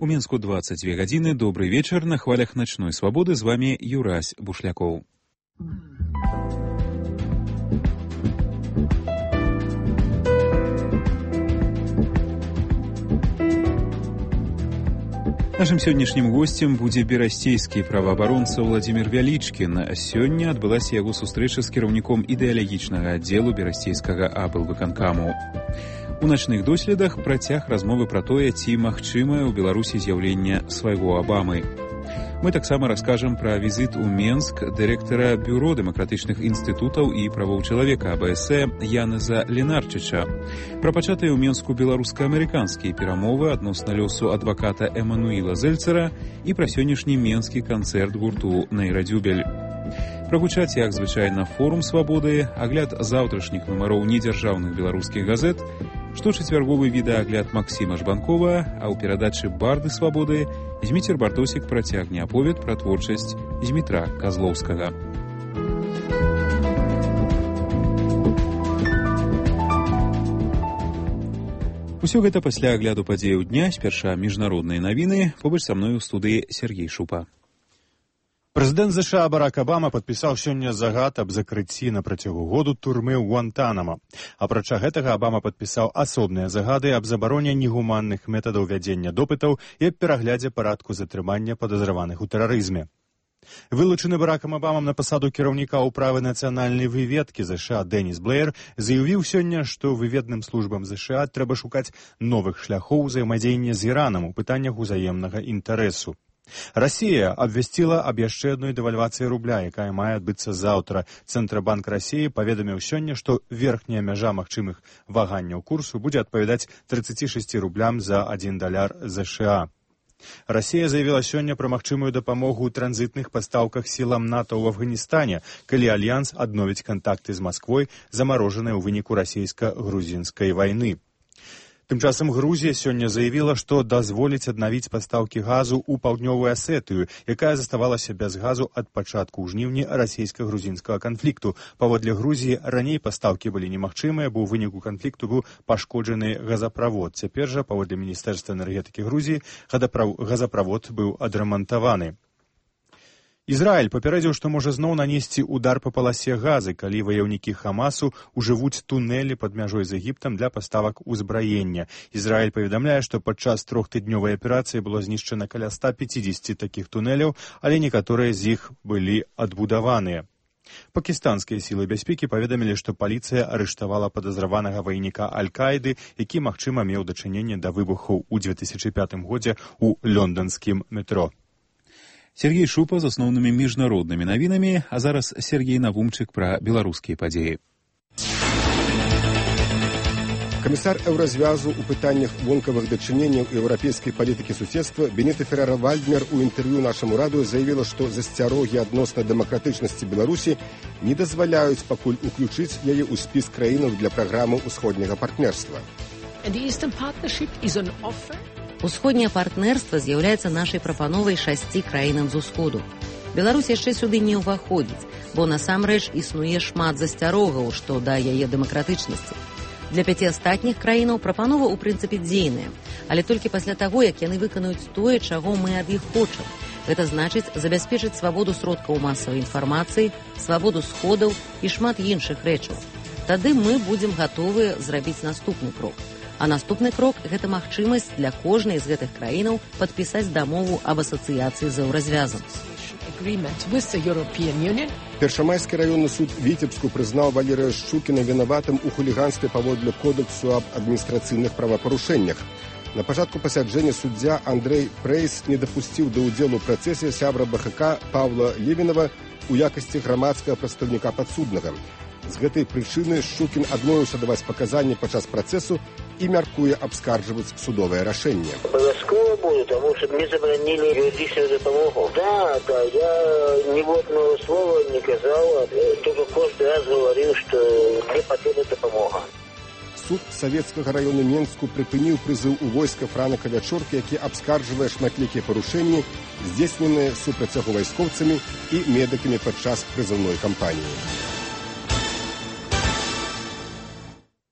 Минску 22 гадзіны. Добрый вечер. На хвалях ночной свободы с вами Юрась Бушляков. Нашим сённяшнім гостем будзе берасцейскі праваабаронца Владзімір Вялічкін. Сёння адбылася яго сустрэча з кіраўніком ідэалагічнага аддзелу берасцейскага аблвыканкаму. У начных доследах працяг размовы пра тое, ці магчымае ў Беларусі з'яўленне свайго Абамы. Мы таксама раскажам пра візіт у Менск дырэктара Бюро дэмакратычных інстытутаў і правоў чалавека АБС Янеза Ленарчыча, пра пачатыя ў Менску беларуска-амерыканскія перамовы адносна лёсу адваката Эмануіла Зельцера і пра сённяшні менскі канцэрт гурту «Нейрадзюбель». Прагучаць, як звычайна, форум свабоды, агляд заўтрашніх нумароў недзяржаўных беларускіх газет, шточацвярговы відэаагляд Максіма Жбанкова, а ў перадачы «Барды свабоды» Зміцер Бартосік працягне аповед пра творчасць Змітра Казлоўскага. Усё гэта пасля агляду падзеяў дня, спярша міжнародныя навіны, побач са мной у студыі Сергей Шупа. Прэзідэнт ЗША Барак Абама падпісаў сёння загад аб закрыцці на працягу году турмы ў Гуантанамо. Апрача гэтага Абама падпісаў асобныя загады аб забароне негуманных метадаў вядзення допытаў і аб пераглядзе парадку затрымання падазраваных у тэрарызме. Вылучаны Баракам Абамам на пасаду кіраўніка ўправы нацыянальнай выведкі ЗША Дэніс Блэйр заявіў сёння, што выведным службам ЗША трэба шукаць новых шляхоў узаемадзеяння з Іранам у пытаннях узаемнага інтарэсу. Расія абвясціла аб яшчэ адной дэвальвацыі рубля, якая мае адбыцца заўтра. Цэнтрабанк Расіі паведаміў сёння, што верхняя мяжа магчымых ваганняў курсу будзе адпавядаць 36 рублям за 1 даляр ЗША. Расія заявіла сёння пра магчымую дапамогу ў транзітных пастаўках сілам НАТО ў Афганістане, калі Альянс адновіць кантакты з Масквой, замарожаныя ў выніку расійска-грузінскай вайны. Тым часам Грузія сёння заявіла, што дазволіць аднавіць пастаўкі газу ў паўднёвую Асетыю, якая заставалася без газу ад пачатку ў жніўні расійска-грузінскага канфлікту. Паводле Грузіі раней пастаўкі былі немагчымыя, бо ў выніку канфлікту быў пашкоджаны газаправод. Цяпер жа, паводле Міністэрства энергетыкі Грузіі, газаправод быў адрамантаваны. Ізраіль папярэдзіў, што можа зноў нанесці удар па паласе Газы, калі ваяўнікі Хамасу ўжывуць тунэлі пад мяжой з Егіптам для паставак узбраення. Ізраіль паведамляе, што падчас трохтыднёвай аперацыі было знішчана каля 150 такіх тунэляў, але некаторыя з іх былі адбудаваныя. Пакістанскія сілы бяспекі паведамілі, што паліцыя арыштавала падазраванага ваяўніка Аль-Каіды, які, магчыма, меў дачыненне да выбухаў у 2005 годзе ў лонданскім метро. Сергей Шупа з асноўнымі міжнароднымі навінамі, а зараз Сергей Навумчык пра беларускія падзеі. Камісар Еўразвязу ў пытаннях вонкавых дачыненняў еўрапейскай палітыкі суседства Бенета Феррера-Вальднер у інтэрв'ю нашаму радыё заявіла, што засцярогі адносна дэмакратычнасці Беларусі не дазваляюць пакуль уключыць яе ў спіс краінаў для праграмы ўсходняга партнерства. Усходняе партнерства з'яўляецца нашай прапановай 6 краінам з усходу. Беларусь яшчэ сюды не ўваходзіць, бо насамрэч існуе шмат засцярогаў, што да яе дэмакратычнасці. Для 5 астатніх краінаў прапанова ў прынцыпе дзейная, але толькі пасля таго, як яны выканаюць тое, чаго мы ад іх хочам. Гэта значыць забяспечыць свабоду сродкаў масавай інфармацыі, свабоду сходаў і шмат іншых рэчаў. Тады мы будзем гатовыя зрабіць наступны крок. А наступны крок – гэта магчымасць для кожнай з гэтых краінаў падпісаць дамову аб асацыяцыі з Еўразвязам. Першамайскі раённы суд Віцебску прызнаў Валерыя Шчукіна вінаватым у хуліганстве паводле кодэксу аб адміністрацыйных правапарушэннях. На пачатку пасяджэння суддзя Андрэй Прейс не дапусціў да ўдзелу ў працэсе сябра БХК Паўла Левінава у якасці грамадскага прадстаўніка падсуднага. З гэтай прычыны Шчукін адмовіўся даваць паказанні падчас працэсу і мяркуе абскарджваць судовае рашэнне. Абавязкова буду, тому что мне забранили юридическую допомогу. Да, я ни одного слова не казал, только каждый раз говорил, что мне потребна допомога. Суд Савецкага раёну Менску прыпыніў прызыў у войска Франака Вячоркі, які абскарджвае шматлікія парушэнні, здзейсненыя супраць яго вайскоўцамі і медыкамі падчас прызыўной кампаніі.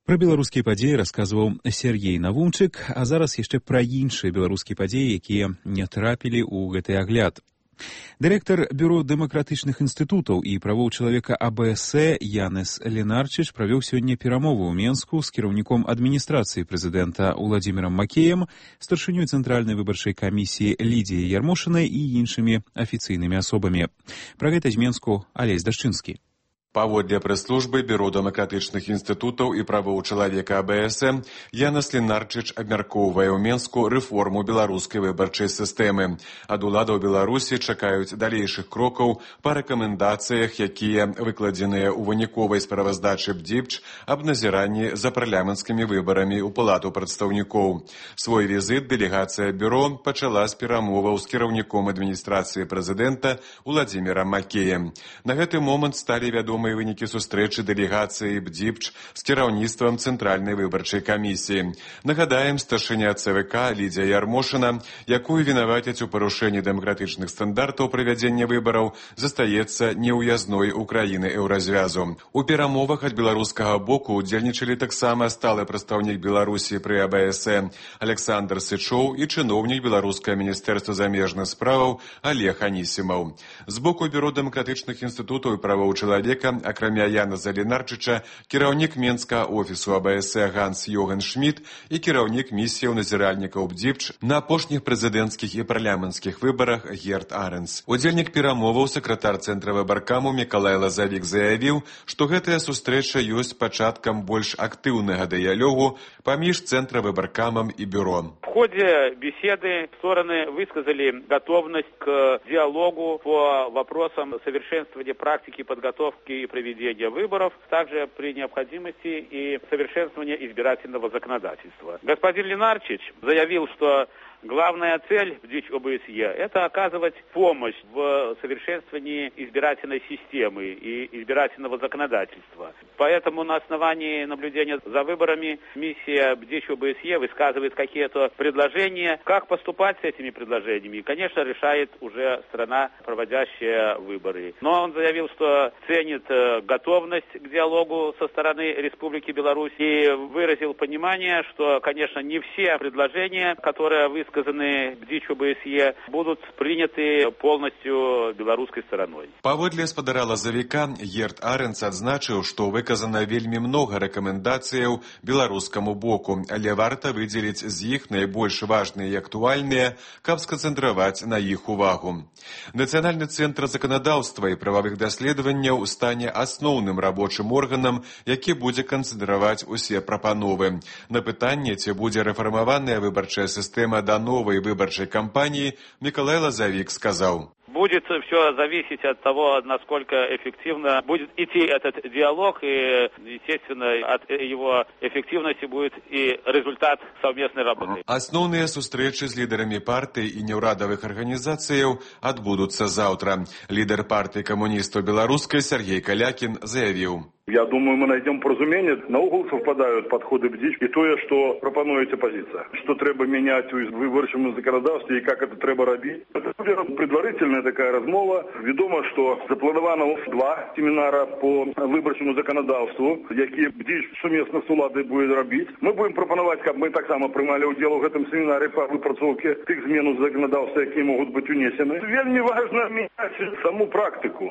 Пра беларускія падзеі расказваў Сергей Навумчык, а зараз яшчэ пра іншыя беларускія падзеі, якія не трапілі ў гэты агляд. Дырэктар Бюро дэмакратычных інстытутаў і правоў чалавека АБС Янес Ленарчыч правёў сёння перамову ў Менску з кіраўніком адміністрацыі прэзідэнта Уладзімірам Макеем, старшынёй Цэнтральнай выбарчай камісіі Лідзіяй Ярмошынай і іншымі афіцыйнымі асобамі. Пра гэта з Менску Алесь Дашчынскі. Паводле прэс-службы Бюро дэмакратычных інстытутаў і правоў чалавека АБС Янес Ленарчыч абмяркоўвае ў Менску рэформу беларускай выбарчай сістэмы. Ад уладаў Беларусі чакаюць далейшых крокаў па рэкамендацыях, якія выкладзеныя ў выніковай справаздачы БДІПЧ аб назіранні за парламенцкімі выбарамі ў палату прадстаўнікоў. Свой візіт дэлегацыя бюро пачала з перамоваў з кіраўніком адміністрацыі прэзідэнта Уладзімірам Макеем. На гэты момант сталі вядомы вынікі сустрэчы дэлегацыі БДІПЧ з кіраўніцтвам Цэнтральнай выбарчай камісіі. Нагадаем, старшыня ЦВК Лідзія Ярмошына, якую вінавацяць у парушэнні дэмакратычных стандартаў правядзення выбараў, застаецца неўязной у краіны еўразвязу. У перамовах ад беларускага боку удзельнічалі таксама сталы прадстаўнік Беларусі пры АБС Александр Сычоў і чыноўнік беларускага міністэрства замежных справаў Олег Анісімаў. З боку Бюро дэмакратычных інстытутаў і правоў чалавека, акрамя Янеса Ленарчыча, кіраўнік Менскага офісу АБС Ганс Йоган Шмідт і кіраўнік місіяў назіральнікаў БДІПЧ на апошніх прэзідэнцкіх і парламенцкіх выбарах Герт Аренс. Удзельнік перамоваў сакратар Цэнтра выбаркаму Мікалай Лазавік заявіў, што гэтая сустрэча ёсць пачаткам больш актыўнага дыялогу паміж Цэнтра выбаркамам і бюро. В ходе беседы стороны высказали готовность к диалогу по вопросам совершенствования практики подготовки и проведения выборов, также при необходимости и совершенствования избирательного законодательства. Господин Ленарчич заявил, что главная цель БДИЧ ОБСЕ – это оказывать помощь в совершенствовании избирательной системы и избирательного законодательства. Поэтому на основании наблюдения за выборами миссия БДИЧ ОБСЕ высказывает какие-то предложения. Как поступать с этими предложениями, конечно, решает уже страна, проводящая выборы. Но он заявил, что ценит готовность к диалогу со стороны Республики Беларусь и выразил понимание, что, конечно, не все предложения, которые высказаны БДИЧ ОБСЕ, будут приняты полностью беларускай стороной. Паводле спадара Лазавіка Герт Аренс адзначыў, што выказана вельмі многа рэкамендацыяў беларускаму боку, але варта выдзеліць з іх найбольш важныя і актуальныя, каб сканцэнтраваць на іх увагу. Нацыянальны цэнтр заканадаўства і прававых даследаванняў стане асноўным рабочым органам, які будзе канцэнтраваць усе прапановы. На пытанне, ці будзе рэфармаваная выбарчая сістэма да новой выборчей кампании, Миколай Лазавик сказал: Будет все зависеть от того, насколько эффективно будет идти этот диалог, и, естественно, от его эффективности будет и результат совместной работы. Основные встречи с лидерами партий и неурадовых организаций отбудутся завтра. Лидер партии коммунистов белорусской Сергей Калякин заявил: Я думаю, мы найдем поразумение. Наогул совпадают подходы БДІЧ и то, что пропонует оппозиция. Что треба менять в выборчем законодательстве и как это треба робить. Это будет предварительная такая размова. Ведомо, что заплановано 2 семинара по выборчему законодательству, які БДІЧ сумесно с уладой будет робить. Мы будем пропоновать, как мы так само принимали удел в этом семинаре по выпрацовке тех змен законодательства, які могут быть унесены. Вельми важно менять саму практику.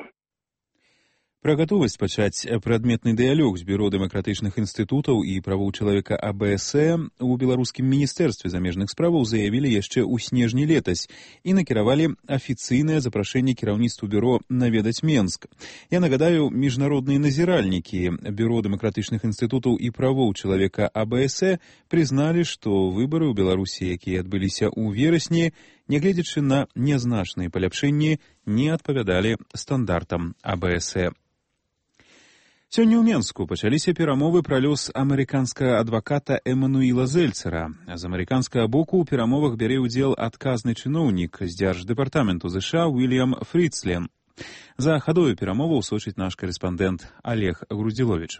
Пра гатовасць пачаць прадметны дыялог з Бюро дэмакратычных інстытутаў і правоў чалавека АБС у беларускім міністэрстве замежных справаў заявілі яшчэ ў снежні летась і накіравалі афіцыйнае запрашэнне кіраўніцтву бюро наведаць Менск. Я нагадаю, міжнародныя назіральнікі Бюро дэмакратычных інстытутаў і правоў чалавека АБС прызналі, што выбары ў Беларусі, якія адбыліся ў верасні, нягледзячы на нязначныя паляпшэнні, не адпавядалі стандартам АБС. Сёння ў Менску пачаліся перамовы пра лёс амерыканскага адваката Эмануіла Зельцера. З амерыканскага боку ў перамовах бярэ ўдзел адказны чыноўнік з Дзярждэпартаменту США Уильям Фрицлен. За хадою перамоваў сочыць наш корэспандэнт Олег Грудзіловіч.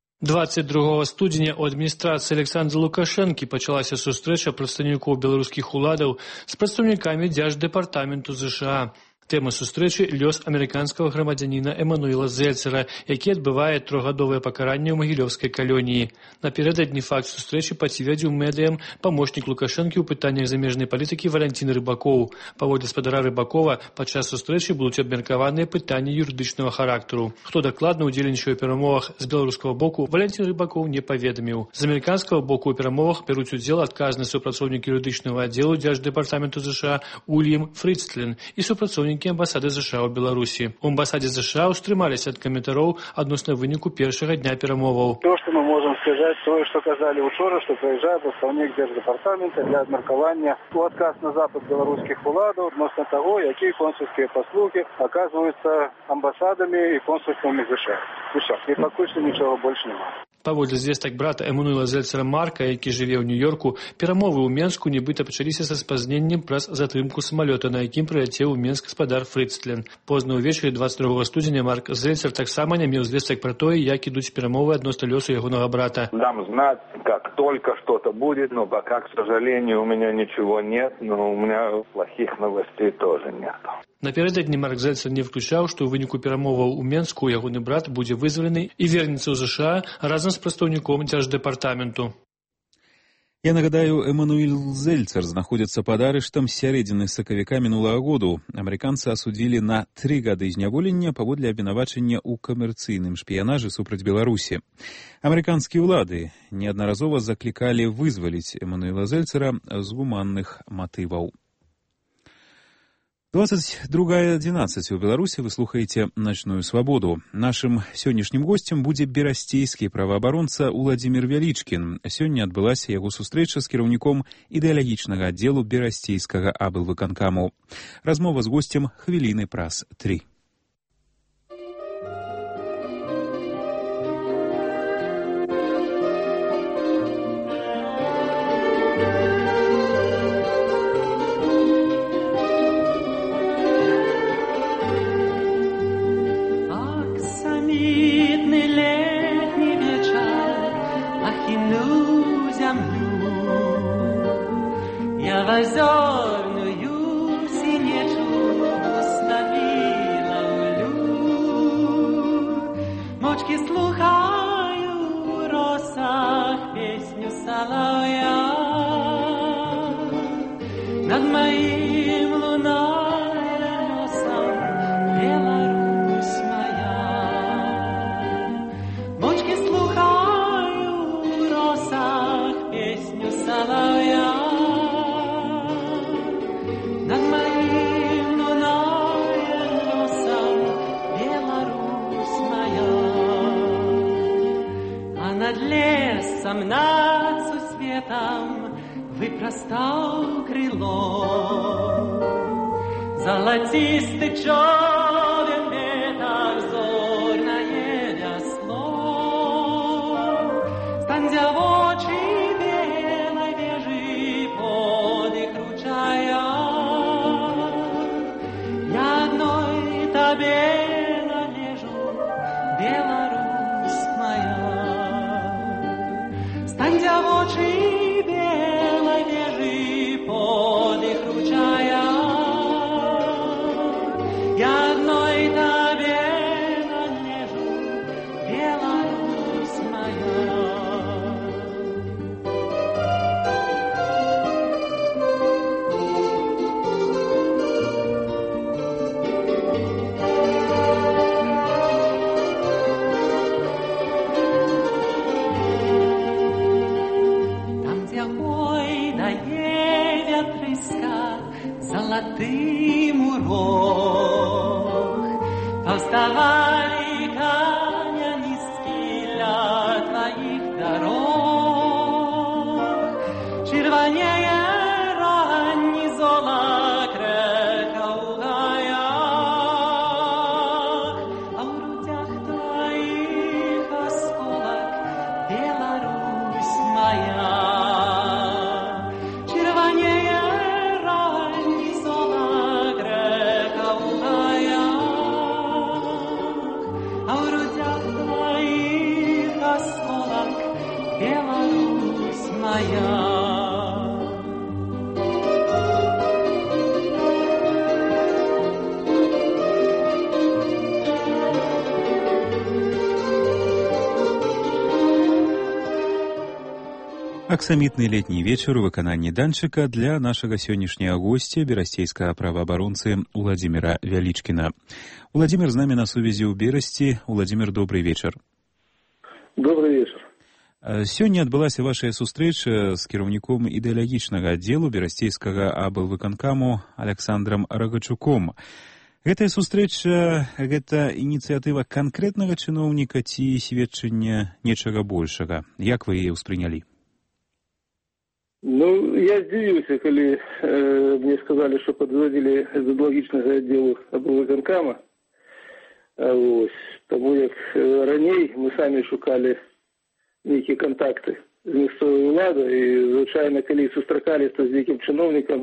22 студзеня ў адміністрацыі Александра Лукашэнкі пачалася сустрэча прадстаўнікоў беларускіх уладаў з прадстаўнікамі Дзярждэпартаменту США. Тэма сустрэчы – лёс амерыканскага грамадзяніна Эмануэла Зельцера, які адбывае трохгадовае пакаранне ў магілёўскай калоніі. Напярэдадні факт сустрэчы пацвердзіў медыям памочнік Лукашэнкі ў пытаннях замежнай палітыкі Валянцін Рыбакоў. Паводле спадара Рыбакова, падчас сустрэчы будуць абмеркаваныя пытанні юрыдычнага характару. Хто дакладна ўдзельнічае ў перамовах з беларускага боку, Валянцін Рыбакоў не паведаміў. З амерыканскага боку ў перамовах бяруць удзел адказны супрацоўнік юрыдычнага аддзелу Дзярждэпартаменту ЗША Уільям Фрыцтлен і супрацоўнікі амбасады ЗША ў Беларусі. У амбасаде ЗША устрымаліся ад каментароў адносна выніку першага дня перамоваў. То, что мы можем сказать, то, что казали учора, что приезжает представник Дзярждэпартамента для адмеркавання у адказ на запит белорусских уладаў адносна того, якія консульскія паслугі оказываются амбасадами и консульствами ЗША. І пакуль што нічога больш няма. Паводле звестак брата Эмануэла Зельцера Марка, які жыве ў Нью-Йорку, перамовы ў Менску нібыта пачаліся са спазненнем праз затрымку самалёта, на якім прыляцеў у Менск спадар Фрыцтлен. Позна ўвечары 22 студзеня Марк Зельцер таксама не меў звестак пра тое, як ідуць перамовы адносна лёсу ягонага брата. Дам знать, как только что-то будет, но пока, к сожалению, у меня ничего нет, но у меня плохих новостей тоже нет. Напярэдадні Марк Зельцер не выключаў, што ў выніку перамоваў у Менску ягоны брат будзе вызвалены і вернецца ў ЗША разам з прадстаўніком Дзярждэпартаменту. Я нагадаю, Эмануэль Зельцер знаходзіцца пад арыштам з сярэдзіны сакавіка мінулага году. Амерыканцы асудзілі на 3 гады зняволення паводле абвінавачання ў камерцыйным шпіянажы супраць Беларусі. Амерыканскія ўлады неаднаразова заклікалі вызваліць Эмануэла Зельцера з гуманных матываў. 22:11 у Беларусі вы слухаеце «Начную свабоду». Нашым сённяшнім госцем будзе берасцейскі праваабаронца Уладзімір Вялічкін. Сёння адбылася яго сустрэча з кіраўніком ідэалагічнага аддзелу берасцейскага аблвыканкаму. Размова з госцем хвіліны праз 3. Озерную синечу установила улю. Мочки слухаю в росах песню соловья. Над моим лунным носом Беларусь моя. Мочки слухаю в росах песню соловья. Над лесом, над сусветом выпростал крыло. Золотистый човен ветер, зорное весло. Стань девочей белой вежи под их ручая. Я одной тебе належу, Беларусь моя. Стань девочей белой вежи под их ручая. Я одной тебе належу, Беларусь моя. Золотым урок повставали каменистки для твоих дорог. Червонее ранний зола крека у гаях, а в грудях твоих осколок, Беларусь моя. Беларусь моя. Аксамітны летні вечар у выкананні данчыка для нашага сённяшняга госця, берасцейскага праваабаронцы Уладзіміра Вялічкіна. Уладзімір з намі на сувязі ў Берасці. Уладзімір, добрый вечар. Добрый вечар. Сёння адбылася вашая сустрэча з кіраўніком ідэалагічнага аддзелу берасцейскага аблвыканкаму Аляксандрам Рагачуком. Гэтая сустрэча, гэта ініцыятыва канкрэтнага чыноўніка ці сведчання нечага большага? Як вы яе ўспрынялі? Ну, я здзівіўся, калі мне сказалі, што падводзілі з ідэалагічнага аддзелу аблвыканкама. Таму як раней мы самі шукалі нейкія кантакты з мясцовай уладай, і, звычайна, калі сустракаліся з нейкім чыноўнікам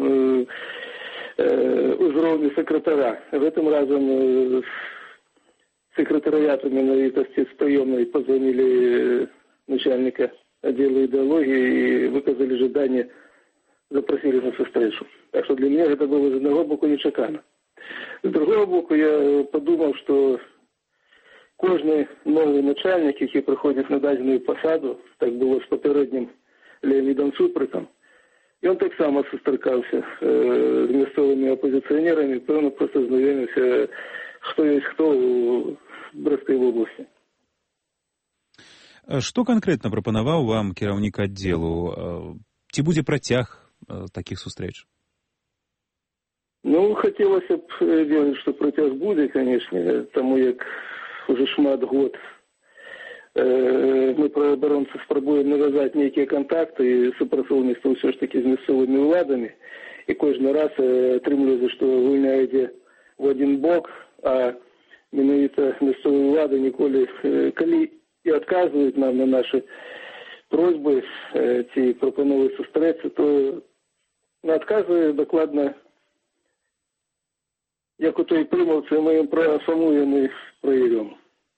узроўню сакратара. Гэтым разам сакратарыяту менавіта з прыёмнай пазванілі начальніка отделу идеологии и выказали желание, запросили на встречу. Так что для меня это было с одного боку нечакано. С другого боку я подумал, что каждый новый начальник, который приходит на даденную посаду, так было с попередним Леонидом Суприком, и он так само сустракался с местными оппозиционерами, певно просто знакомился, кто есть кто в Брестской области. Што канкрэтна прапанаваў вам кіраўнік аддзелу? Ці будзе працяг такіх сустрэч? Ну, хацелася б верыць, што працяг будзе, канешне, таму як уже шмат год мы праваабаронцы спрабуем навязаць нейкія кантакты і супрацоўніцтва ўсё ж такі з мясцовымі ўладамі, і кожны раз атрымліваецца, што гульня ідзе ў адзін бок, а менавіта мясцовыя ўлады ніколі, калі и отказывают нам на наши просьбы ці пропановы сустрэцца, то на отказы докладно, як у той прымаўцы, мы ім профамуем і праверём.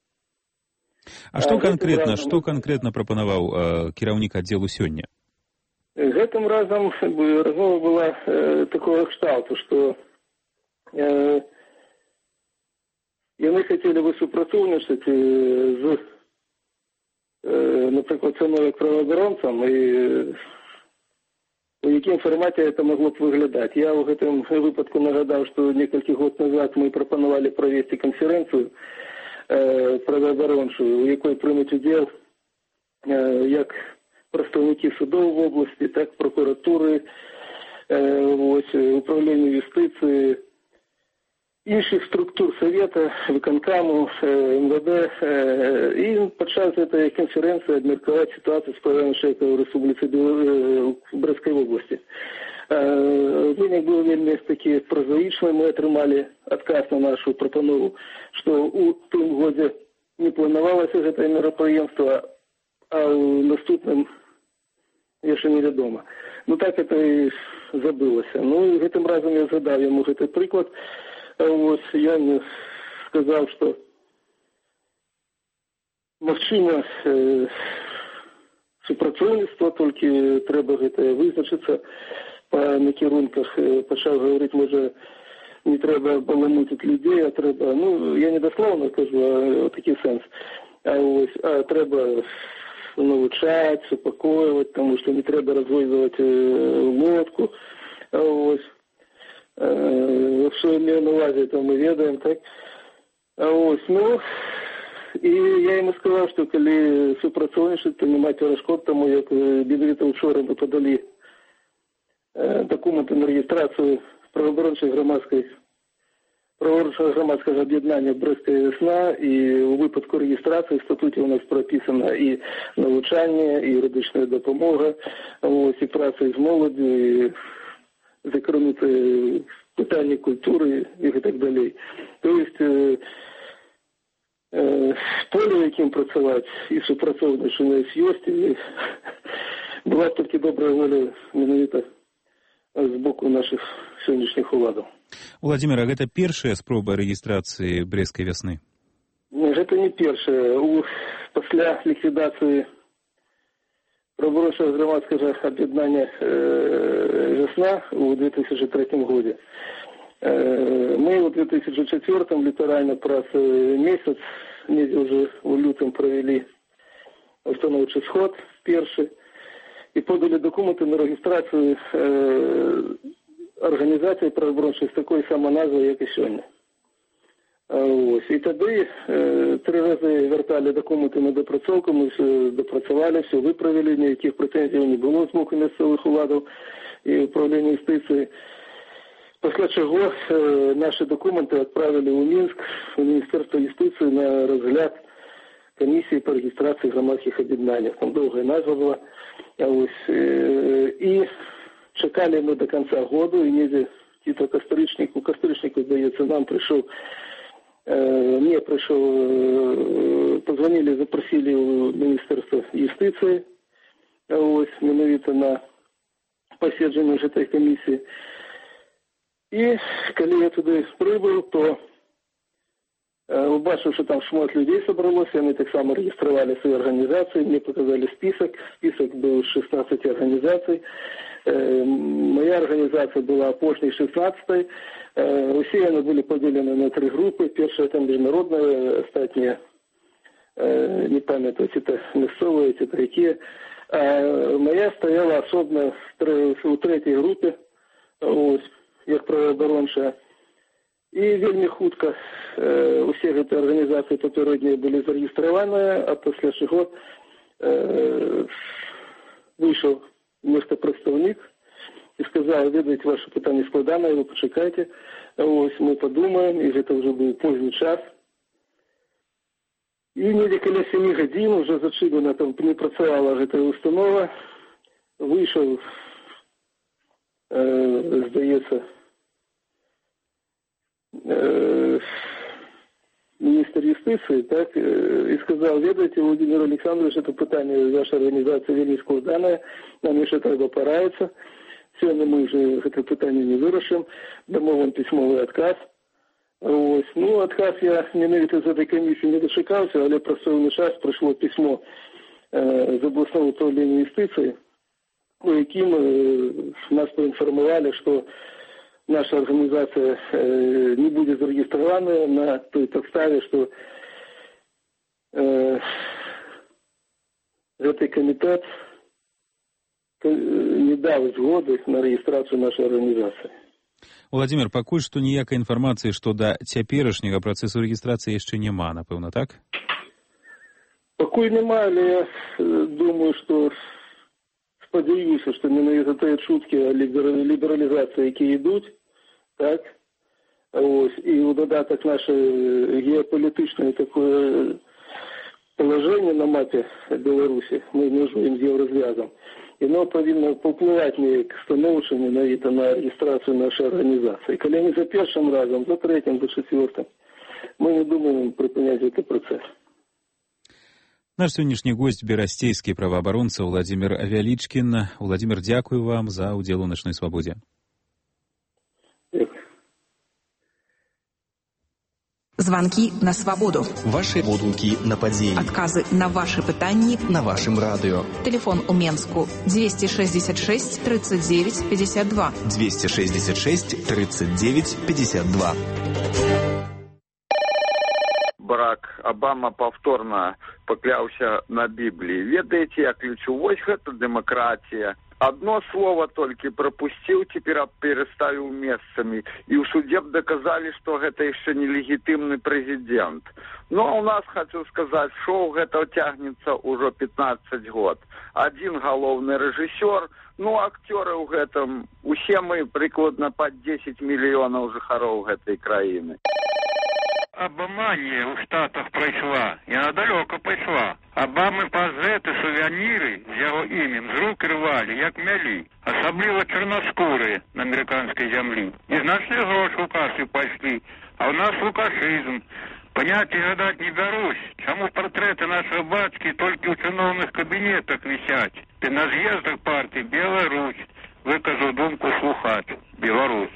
А што канкрэтна прапанаваў кіраўнік аддзелу сёння? Гэтым разам размова была такого кшталту, што яны хацелі бы супрацоўнічаць з, наприклад, со мною як правоабаронцам, і у якім фармаце это могло б выглядаць. Я ў гэтым выпадку нагадаў, што некалькі год назад мы прапанавалі правесці канферэнцыю праваабарончую, у якой прымуць удзел як прадстаўнікі судоў в области, так прокуратуры, управлення юстыцыі, іншых структур Совета, выканкаму, МВД, і падчас этой конференции абмеркаваць ситуацию с правами человека в Республике Брестской области. Вынік был вельмі такі прозаічны, мы атрымалі адказ на нашу прапанову, што у тым годзе не планавалася гэтае мерапрыемства, а ў наступным яшчэ невядома. Ну так это і забылася. Ну і гэтым разам я задаў яму гэты прыклад. Я не сказал, что магчыма супрацоўніцтва, толькі трэба гэта вызначыцца па накірунках. Пачаў гаварыць, можа, не трэба баламуціць людзей, а трэба, ну, я не даслоўна кажу, а такі сэнс. А трэба навучаць, супакойваць, таму што не трэба развойваць лодку. Что имею на увазе, это мы ведаем, так? Ну, и я ему сказал, что коли супрацоўнічаць, то нема перашкод тому, як менавіта учора мы подали документы на регистрацию правоабарончага громадского об'єднання «Брестская весна», и у выпадку регистрации в статуте у нас прописано и навучання, и юридичная допомога, и праца з молоддю, и закрынуты питання культури і так далі. Тобто, поле, яким працювати, і супрацовність у нас є, і була б тільки добра воля, менавіта, з боку наших сьогоднішніх уладів. Владимир, а гэта першая спроба регистрации Брестской весны? Это не першая. Пасля ликвидации правоабарончага громадского объединения «Весна» в 2003 году. Мы в 2004 литерально праз месяц, недзе уже в лютом провели установчий сход перший. і подали документи на реєстрацію організації правооборончої з такою самою назвою, як і сьогодні. Ось. І тоді 3 рази вертали документи на допрацовку, ми все допрацювали, все виправили, ніяких претензій не було з боку місцевих владів і управління юстиції. Після чого наші документи відправили у Мінськ, у Міністерство юстиції на розгляд комісії по реєстрації громадських об'єднань. Там довга назва була. Ось. І чекали ми до кінця року, і ніде тільки Костричнику, здається, нам прийшов, позвонили, запросили у Міністерство юстиції, ось, менавіта на посідження вже тієї комісії. І коли я туди прибув, то побачив, що там шмат людей зібралося, вони так само реєстрували свої організації, мені показали список був 16 організацій. Моя організація була опошній 16-й. Усі вони були поділені на 3 групи. Перша там міжнародна, остатня, не пам'ятаю, чи це місцеві, чи це які. Моя стояла особливо у 3-й групі, ось, як правооборонча. І вельми хутко усі ці організації попередні були зареєстровані, а після чого вийшов місто представник і сказав, видайте ваше питання складане, ви почекайте, ось ми подумаємо, і це вже був поздній час. І ніде коли 7 годин, вже зачинена, там не працювала ця установа, вийшов, здається, міністр юстиції, так, і сказав, ведайте, Володимир Олександрович, це питання вашої організації вельми складане, нам ще треба порадитися. Сьогодні ми вже це питання не вирішимо, дамо вам письмовий відказ. Ось. Ну, відказ я навіть з цієї комісії не дочекався, але просив час прийшло письмо з обласного управління юстиції, у яким нас поінформували, що наша организация не будет зарегистрирована на той подставе, что этот комитет не дал згоды на регистрацию нашей организации. Владимир, пакуль што ніякай інфармацыі, што да цяперашняга працэсу рэгістрацыі яшчэ няма, напэўна, так? Пакуль няма, але я думаю, што спадзяюся, што менавіта тыя чуткі о лібералізацыі, якія ідуць, так, ось, і у додаток наше геополітичне такое положение на мапе Беларуси, мы межуем з Єврозв'язом, і воно повинно повпливати становче на реєстрацію нашої організації. Коли не за першим разом, за третім, за четвертим, ми не думаємо припиняти цей процес. Наш сённяшні гость — берасцейскі праваабаронца Владимир Вялічкін. Владимир, дзякую вам за ўдзел у начной свабодзе. Звонки на свободу. Ваши водгукі на падзеі. Отказы на ваши пытанні на вашым радыё. Телефон у Менску 266 39 52. 266 39 52. Барак Обама повторно пакляўся на Бібліі. Ведаеце, як лічу, вось гэта дэмакратія. Одно слово только пропустил, теперь переставил месцами. И в суде доказали, что это еще нелегитимный президент. Ну, а у нас, хочу сказать, шоу это тягнется уже 15 год. Один головный режиссер, ну, актеры в этом, усе мы прикладно под 10 миллионов жыхароў этой краины. Обамания у Штатах пройшла, и она далеко пошла. Обамы пазеты, сувениры з его именем з рук рвали, як мялі. Особливо черноскурые на американской земле. Незначные гроши в кассы пошли, а у нас лукашизм. Понятия гадать не берусь, чему портреты нашего батьки только в чиновных кабинетах висять. И на съездах партии Беларусь выказал думку слухать. Беларусь.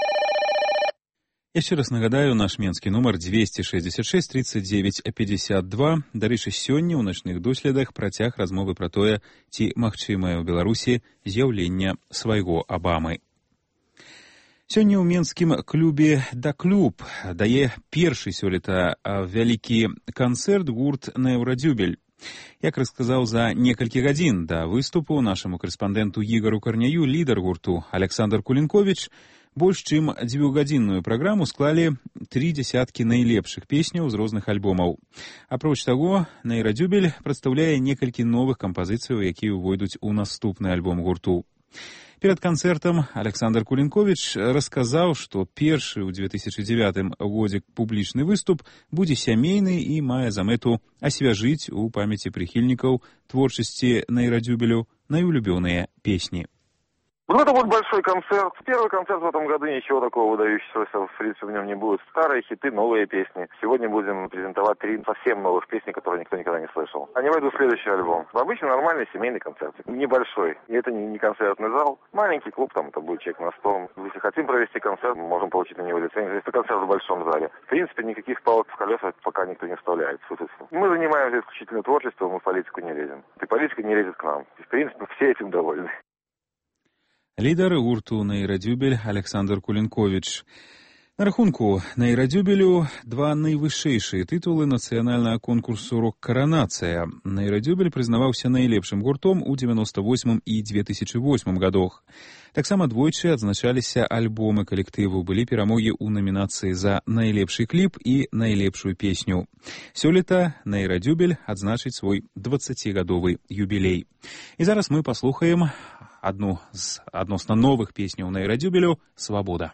Яшчэ раз нагадаю, наш менскі нумар 266 39 52. Дарэчы, сёння ў начных доследах працяг размовы пра тое, ці магчымае ў Беларусі з'яўленне свайго Абамы. Сёння ў менскім клубе «Да клуб» дае першы сёлета вялікі канцэрт гурт «Неўрадзюбель». Як расказаў за некалькі гадзін да выступу нашаму карэспандэнту Ігару Карняю лідар гурту Александр Кулінковіч, больш чым 2-гадзінную праграму склалі 3 дзясяткі найлепшых песняў з розных альбомаў. Апроч таго, нейрадзюбель прадстаўляе некалькі новых кампазіцыяў, якія ўвойдуць у наступны альбом гурту. Перад канцэртам Александр Кулінковіч расказаў, што першы ў 2009 годзе публічны выступ будзе сямейны і мае за мэту асвяжыць у памяці прыхільнікаў творчасці нейрадзюбелю наиулюбённые песни. Ну, это будет большой концерт. Первый концерт в этом году, ничего такого выдающегося, в принципе, в нем не будет. Старые хиты, новые песни. Сегодня будем презентовать 3 совсем новых песни, которые никто никогда не слышал. Они войдут в следующий альбом. Обычно нормальный семейный концерт. Небольшой. И это не концертный зал. Маленький клуб, там это будет человек на 100. Если хотим провести концерт, мы можем получить на него лицензию. Если концерт в большом зале. В принципе, никаких палок в колеса пока никто не вставляет. Мы занимаемся исключительно творчеством, мы в политику не лезем. И политика не лезет к нам. И, в принципе, все этим довольны. Лідар гурту «Нейрадзюбель» Александр Кулінковіч. На рахунку «Нейрадзюбелю» 2 найвышэйшыя тытулы нацыянальнага конкурсу «Рок-каранацыя». «Нейрадзюбель» прызнаваўся найлепшым гуртом у 98 і 2008 гадах. Таксама двойчы адзначаліся альбомы калектыву, былі перамогі ў намінацыі за найлепшы кліп і найлепшую песню. Сёлета «Нейрадзюбель» адзначыць свой 20-гадовы юбілей. І зараз мы паслухаем одну з адносна новых песняў нейрадзюбелю «Свабода».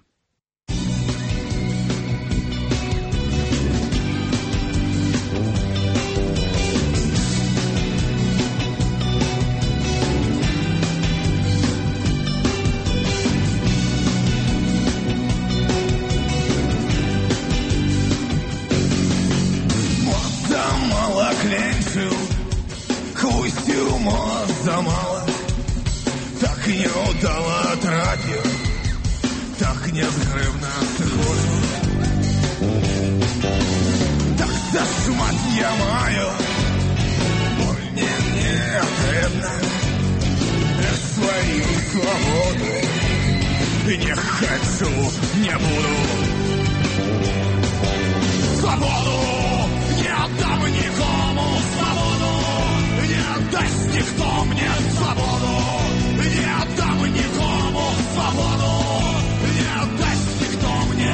Мало клянчил, хвостью моза мало. Так не удало тратил, так не згребно сходу. Так за шмат я маю, больно не потрібно. Свою свободу не хочу, не буду. Свободу не отдам никому, свободу не отдаст никто мне, свободу не отдам никому, свободу не отдаст никто мне.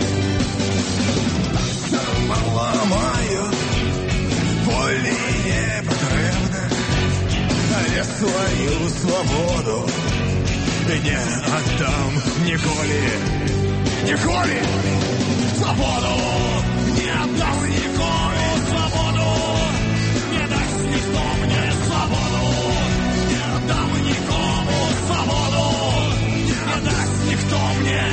Сама ломаю, более не потребно, я свою свободу не отдам николи, николи. Свободу не отдам николи, свободу не даст никто мне, свободу не отдам никому, свободу не даст никто мне.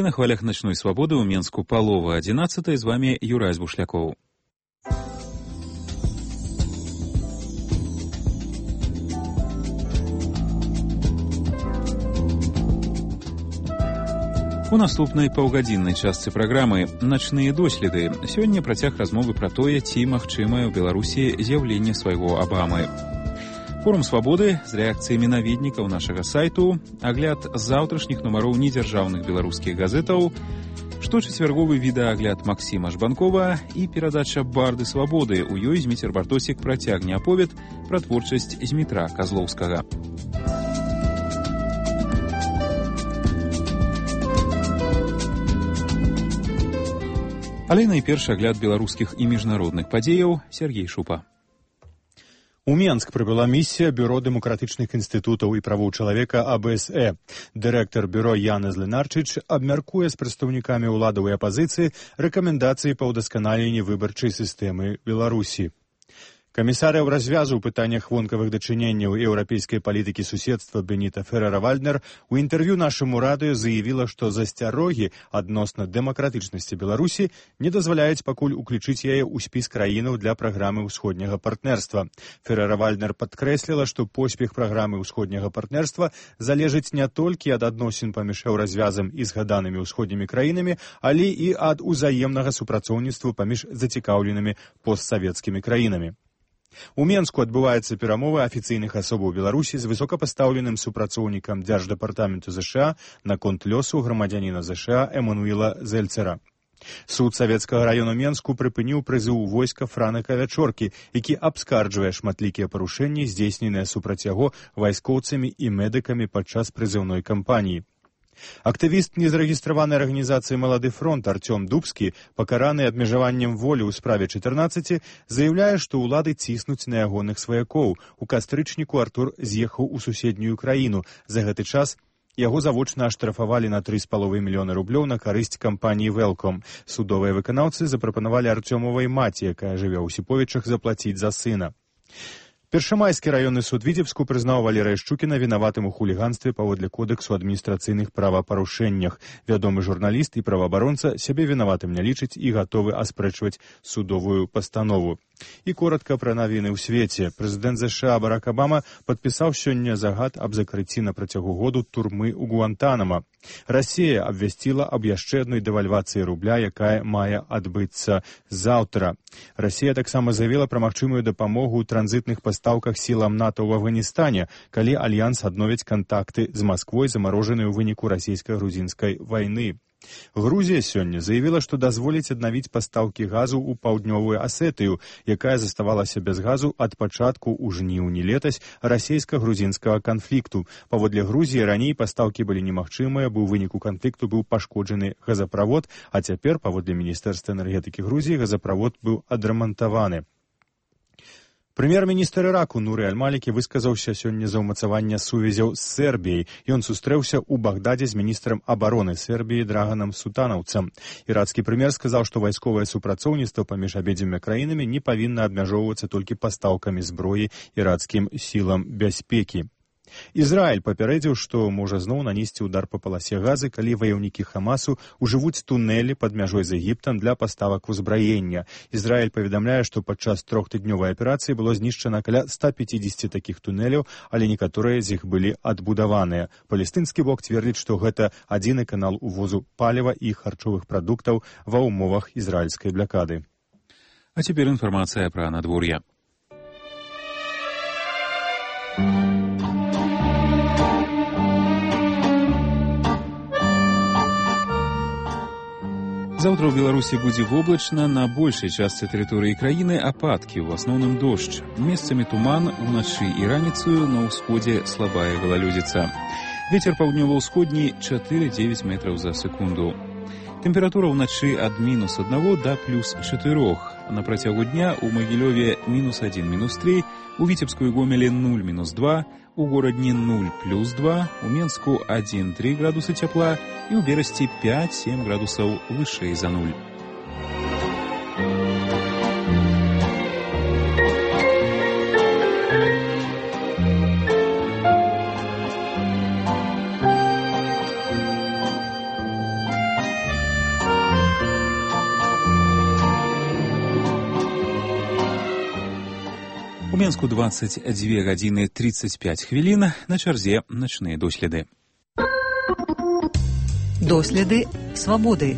Вы на хвалях «Ночной свободы» у Менску полова 11. С вами Юрай Бушляков. У наступнай паўгадзіннай частцы праграмы «Начныя доследы». Сёння працяг размовы пра тое, ці магчымае ў Беларусі з'яўленне свайго Абамы. Форум свабоды з рэакцыямі наведнікаў нашага сайту, агляд заўтрашніх нумароў недзяржаўных беларускіх газетаў, шточацвярговы відэаагляд Максіма Жбанкова і перадача «Барды свабоды». У ёй Зміцер Бартосік працягне аповед пра творчасць Змітра Казлоўскага. Але найперш агляд беларускіх і міжнародных падзеяў. Сергей Шупа. У Менск прыбыла місія Бюро дэмакратычных інстытутаў і правоў чалавека АБСЭ. Дырэктар бюро Яна Зленарчыч абмяркуе з прадстаўнікамі ўладаў і апазіцыі рэкамендацыі па ўдасканаленні выбарчай сістэмы Беларусі. Камісарыяў развязу ў пытаннях вонкавых дачыненняў еўрапейскай палітыкі суседства Беніта Феррера-Вальднер у інтэрв'ю нашаму радыё заявіла, што засцярогі адносна дэмакратычнасці Беларусі не дазваляюць пакуль уключыць яе ў спіс краінаў для праграмы ўсходняга партнерства. Феррера-Вальднер падкрэсліла, што поспех праграмы ўсходняга партнерства залежыць не толькі ад адносін паміж еўразвязам і згаданымі ўсходнімі краінамі, але і ад узаемнага супрацоўніцтва паміж зацікаўленымі постсавецкімі краінамі. У Менску адбываюцца перамовы афіцыйных асобаў Беларусі з высокапастаўленым супрацоўнікам Дзярждэпартаменту ЗША наконт лёсу грамадзяніна ЗША Эмануіла Зельцера. Суд савецкага раёну Менску прыпыніў прызыў войска Франака Вячоркі, які абскарджвае шматлікія парушэнні, здзейсненыя супраць яго вайскоўцамі і медыкамі падчас прызыўной кампаніі. Актывіст незарэгістраванай арганізацыі «Малады фронт» Артём Дубскі, пакараны абмежаваннем волі ў справе 14, заяўляе, што ўлады ціснуць на ягоных сваякоў. У кастрычніку Артур з'ехаў у суседнюю краіну. За гэты час яго завочна аштрафавалі на 3,5 мільёны рублёў на карысць кампаніі «Велком». Судовыя выканаўцы запрапанавалі Артёмавай маці, якая жыве ў Сіповічах, заплаціць за сына. Першамайскі раённы суд Віцебску прызнаў Валерыя Шчукіна вінаватым у хуліганстве паводле кодэксу адміністрацыйных правапарушэннях. Вядомы журналіст і праваабаронца сябе вінаватым не лічыць і гатовы аспрэчваць судовую пастанову. І коратка пра навіны ў свеце. Прэзідэнт ЗША Барак Абама падпісаў сёння загад аб закрыцці на працягу году турмы ў Гуантанама. Расія абвясціла аб яшчэ адной дэвальвацыі рубля, якая мае адбыцца заўтра. Расія таксама заявіла пра магчымую дапамогу ў транзітных пастаўках сілам НАТО ў Афганістане, калі альянс адновіць кантакты з Масквой, замарожаныя ў выніку расійска-грузінскай вайны. Грузія сёння заявіла, што дазволіць аднавіць пастаўкі газу ў паўднёвую Асетыю, якая заставалася без газу ад пачатку ў жніўні летась расійска-грузінскага канфлікту. Паводле Грузіі раней пастаўкі былі немагчымыя, бо ў выніку канфлікту быў пашкоджаны газаправод, а цяпер, паводле Міністэрства энергетыкі Грузіі, газаправод быў адрамантаваны. Прэм'ер-міністр Іраку Нуры Аль-Малікі высказаўся сёння за ўмацаванне сувязяў з Сербіяй. Ён сустрэўся ў Багдадзе з міністрам абароны Сербіі Драганам Сутанаўцам. Ірацкі прэм'ер сказаў, што вайсковае супрацоўніцтва паміж абедзвюма краінамі не павінна абмяжоўвацца толькі пастаўкамі зброі ірацкім сілам бяспекі. Ізраіль папярэдзіў, што можа зноў нанесці ўдар па паласе газы, калі ваяўнікі Хамасу ўжывуць тунэлі пад мяжой з Егіптам для паставак узбраення. Ізраіль паведамляе, што падчас трохтыднёвай аперацыі было знішчана каля 150 такіх тунэляў, але некаторыя з іх былі адбудаваныя. Палестынскі бок цвердзіць, што гэта адзіны канал увозу паліва і харчовых прадуктаў ва ўмовах ізраільскай блакады. А цяпер інфармацыя пра надвор'е. Завтра ў Беларусі будзе воблачна, на большай частцы тэрыторыі краіны ападкі, у асноўным дождж. Месцамі туман, уначы і раніцаю на ўсходзе слабая галалёдзіца. Вецер паўднёва-ўсходні 4,9 метраў за секунду. Тэмпература ўначы ад -1 да +4. На працягу дня ў Магілёве -1, -3, у Віцебску і Гомелі 0, -2, у горадні 0, +2, у Менску 1-3 градусы цяпла і ў Берасці 5-7 градусаў вышэй за 0. У Менску 22 гадзіны 35 хвілін, на чарзе начныя доследы. Доследы свабоды.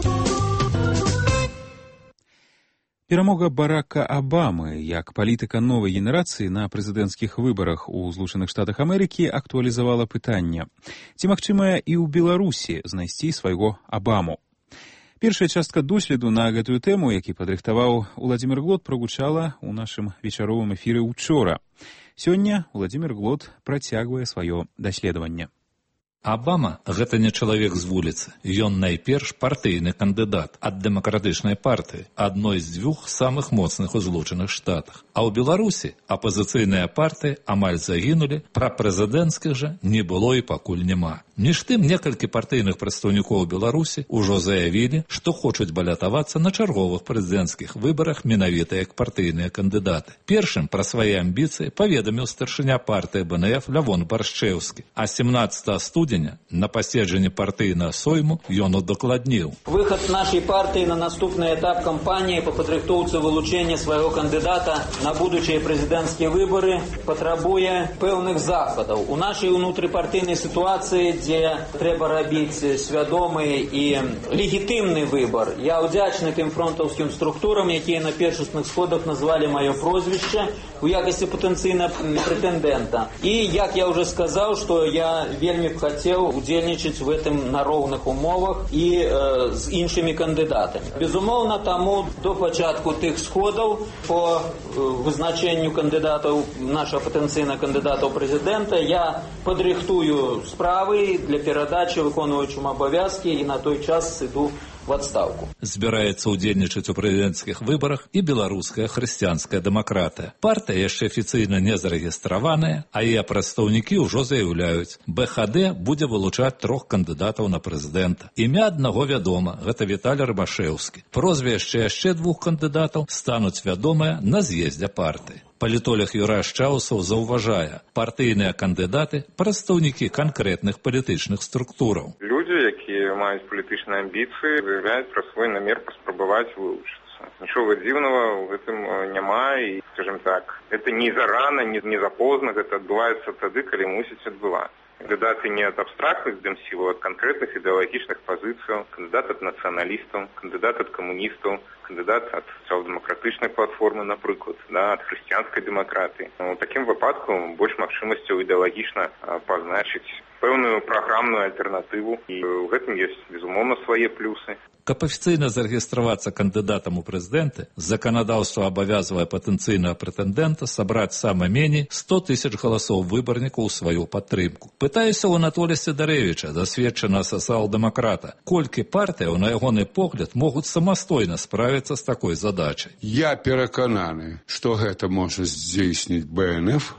Перамога Барака Абамы як палітыка новай генерацыі на прэзідэнцкіх выбарах у Злучаных Штатах Амерыкі актуалізавала пытанне, ці магчымая і ў Беларусі знайсці свайго Абаму. Першая частка доследу на гэтую тэму, які падрыхтаваў Уладзімір Глот, прагучала ў нашым вечаровым эфіры учора. Сёння Уладзімір Глот працягвае сваё даследаванне. Абама – гэта не чалавек з вуліцы. Ён найперш партыйны кандыдат ад дэмакратычнай партыі, адной з дзвюх самых моцных у Злучаных Штатах. А ў Беларусі апазіцыйныя партыі амаль загінулі, пра прэзідэнцкіх жа не было і пакуль няма. Між тым, некалькі партыйных прадстаўнікоў Беларусі ўжо заявілі, што хочуць балятавацца на чарговых прэзідэнцкіх выбарах менавіта як партыйныя кандыдаты. Першым пра свае амбіцыі паведаміў старшыня партыі БНФ Лявон Баршчэўскі, а 17 студзеня на паседжанні партыйнага сойму ён удакладніў. Выхад нашай партыі на наступны этап кампаніі па падрыхтоўцы вылучэння свайго кандыдата на будучыя прэзідэнцкія выбары патрабуе пэўных захадаў. У нашай унутрыпартыйнай сітуацыі, дзе трэба рабіць свядомы і легітымны выбар. Я ўдзячны тым фронтаўскім структурам, якія на першасных сходах назвалі маё прозвішча у якасці патэнцыйнага прэтэндэнта. І, як я ўжо сказаў, што я вельмі б хацеў удзельнічаць в гэтым на роўных умовах і з іншымі кандыдатамі. Безумоўна, таму до пачатку тых сходаў по вызначэнню кандыдатаў, нашага патэнцыйнага кандыдата ў прэзідэнта, я падрыхтую справы для перадачы выконваючым абавязкі і на той час іду в адстаўку. Збіраецца ўдзельнічаць у прэзідэнцкіх выбарах і беларуская хрысціянская дэмакратыя. Партыя яшчэ афіцыйна не зарэгістраваная, а яе прадстаўнікі ўжо заяўляюць, БХД будзе вылучаць 3 кандыдатаў на прэзідэнта. Імя аднаго вядома, гэта Віталій Рымашэўскі. Прозвішчы яшчэ 2 кандыдатаў стануць вядомыя на з'ездзе партыі. Палітолог Юрай Шчаўсаў заўважае, партыйныя кандыдаты – прадстаўнікі канкрэтных палітычных структураў. Людзі, якія маюць палітычныя амбіцыі, заявляюць пра свой намер паспрабаваць вылучыцца. Нічога дзіўнага ў гэтым няма і, скажем так, гэта не зарана, не запозна, гэта адбываецца тады, калі мусіць адбывацца. Кандидаты не от абстрактных демсилов, а от конкретных идеологичных позиций, кандидат от националистов, кандидат от коммунистов, кандидат от социал-демократичной платформы, например, да, от христианской демократии. Таким выпадком больше магчымасцяў ідэалагічна пазначыць пэўную праграмную альтэрнатыву, і ў гэтым ёсць, безумоўна, свае плюсы. Каб афіцыйна зарэгістравацца кандыдатам у прэзідэнты, заканадаўства абавязвае патэнцыйнага прэтэндэнта сабраць самаменей 100 000 галасоў выбарнікаў у сваю падтрымку. Пытаюся ў Анатолія Сідарэвіча, засведчанага сацыял-дэмакрата, колькі партыяў, на ягоны погляд, могуць самастойна справіцца з такой задачай. Я перакананы, што гэта можа здзейсніць БНФ.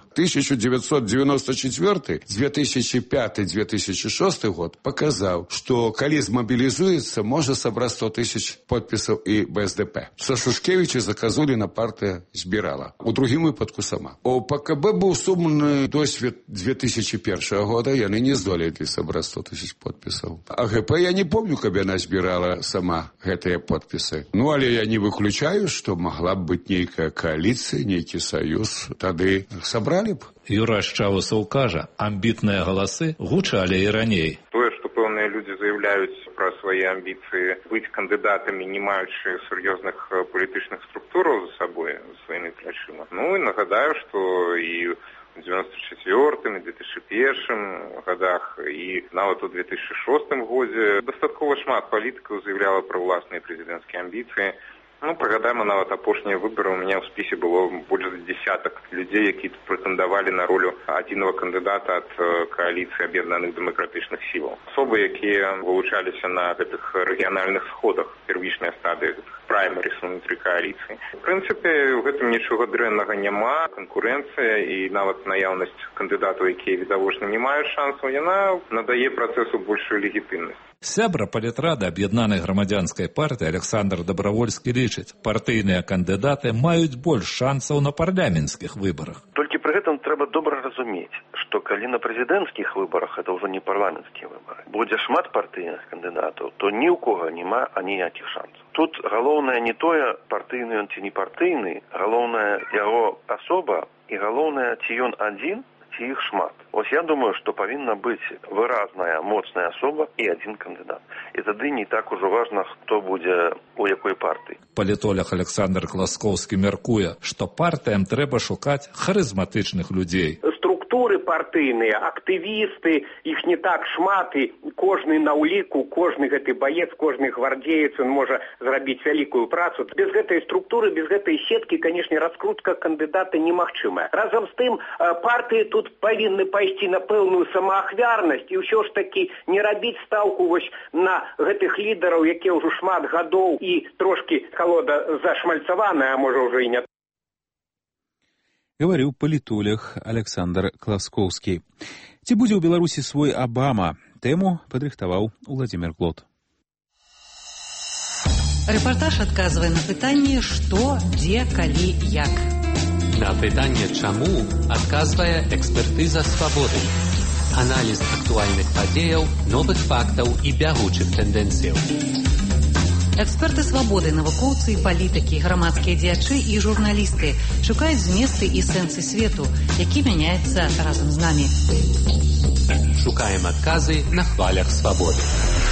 1994, 2005-2006 год показал, что коли змобилизуется, можно собрать 100 000 подписов и БСДП. Со Шушкевича заказали на партия збирала. У другим выпадку сама. У ПКБ был сумный досвід 2001 года, и они не здолели собрать 100 000 подписов. А ГП я не помню, как она збирала сама гэтыя подписы. Ну, але я не выключаю, что могла бы быть некая коалиция, некий союз. Тады собрали. Юрай Шчаўсаў кажа, амбітныя галасы гучалі і раней. Тое, што пэўныя людзі заяўляюць пра свае амбіцыі быць кандыдатамі, не маючы сур'ёзных палітычных структураў за сабой, за сваімі плячыма. Ну і нагадаю, што і в 94-м, і 2001 годах, і нават у 2006 годзе дастаткова шмат палітыкаў заяўляла пра ўласныя прэзідэнцкія амбіцыі. Ну, пригадаємо, навіть опошние вибори у мене в списі було більше десяток людей, які претендували на роль єдиного кандидата від коаліції Об'єднаних демократичних сил. Особи, які вилучалися на цих регіональних сходах, первічної стадії праймеріс внутрі коаліції. В принципі, в цьому нічого дренного нема. Конкуренція і навіть наявність кандидатів, які відовочно не мають шансу, вона надає процесу більшої легітимності. Сябра палітрады Аб'яднанай грамадзянскай партыі Александр Дабравольскі лічыць, партыйныя кандыдаты маюць больш шансаў на парламенцкіх выбарах. Толькі пры гэтым трэба добра разумець, што калі на прэзідэнцкіх выбарах, это ўжо не парламенцкія выбары, будзе шмат партыйных кандыдатаў, то ні ў кога няма аніякіх шансаў. Тут галоўнае не тое, партыйны ён ці не партыйны, галоўнае яго асоба і галоўнае, ці ён адзін, ці іх шмат. Вось я думаю, што павінна быць выразная, моцная асоба і адзін кандыдат. І тады не так ужо важна, хто будзе у якой партыі. Палітолог Александр Класкоўскі мяркуе, што партыям трэба шукаць харызматычных людзей. Структуры партыйныя, актывісты, іх не так шмат, і кожны на ўліку, кожны гэты баец, кожны гвардзеец, он можа зрабіць вялікую працу. Без гэтай структуры, без гэтай сеткі, канешне, раскрутка кандыдата немагчымая. Разам з тым, партыі тут павінны пайсці на пэўную самаахвярнасць і ўсё ж такі не рабіць стаўку вось на гэтых лідараў, якія ўжо шмат гадоў і трошкі колода зашмальцаваная, а можа ўжо і не. Гаварыў палітолог Александр Класкоўскі. Ці будзе ў Беларусі свой Абама? Тэму падрыхтаваў Уладзімір Глот. Рэпартаж адказвае на пытанне «Што, дзе, калі, як». На пытанне «Чаму» адказвае экспертыза «Свабоды». Аналіз актуальных падзеяў, новых фактаў і бягучых тэндэнцыяў. Эксперты «Свабоды», навукоўцы і палітыкі, грамадскія дзеячы і журналісты шукаюць зместы і сэнсы свету, які мяняецца разам з намі. Шукаем адказы на хвалях «Свабоды».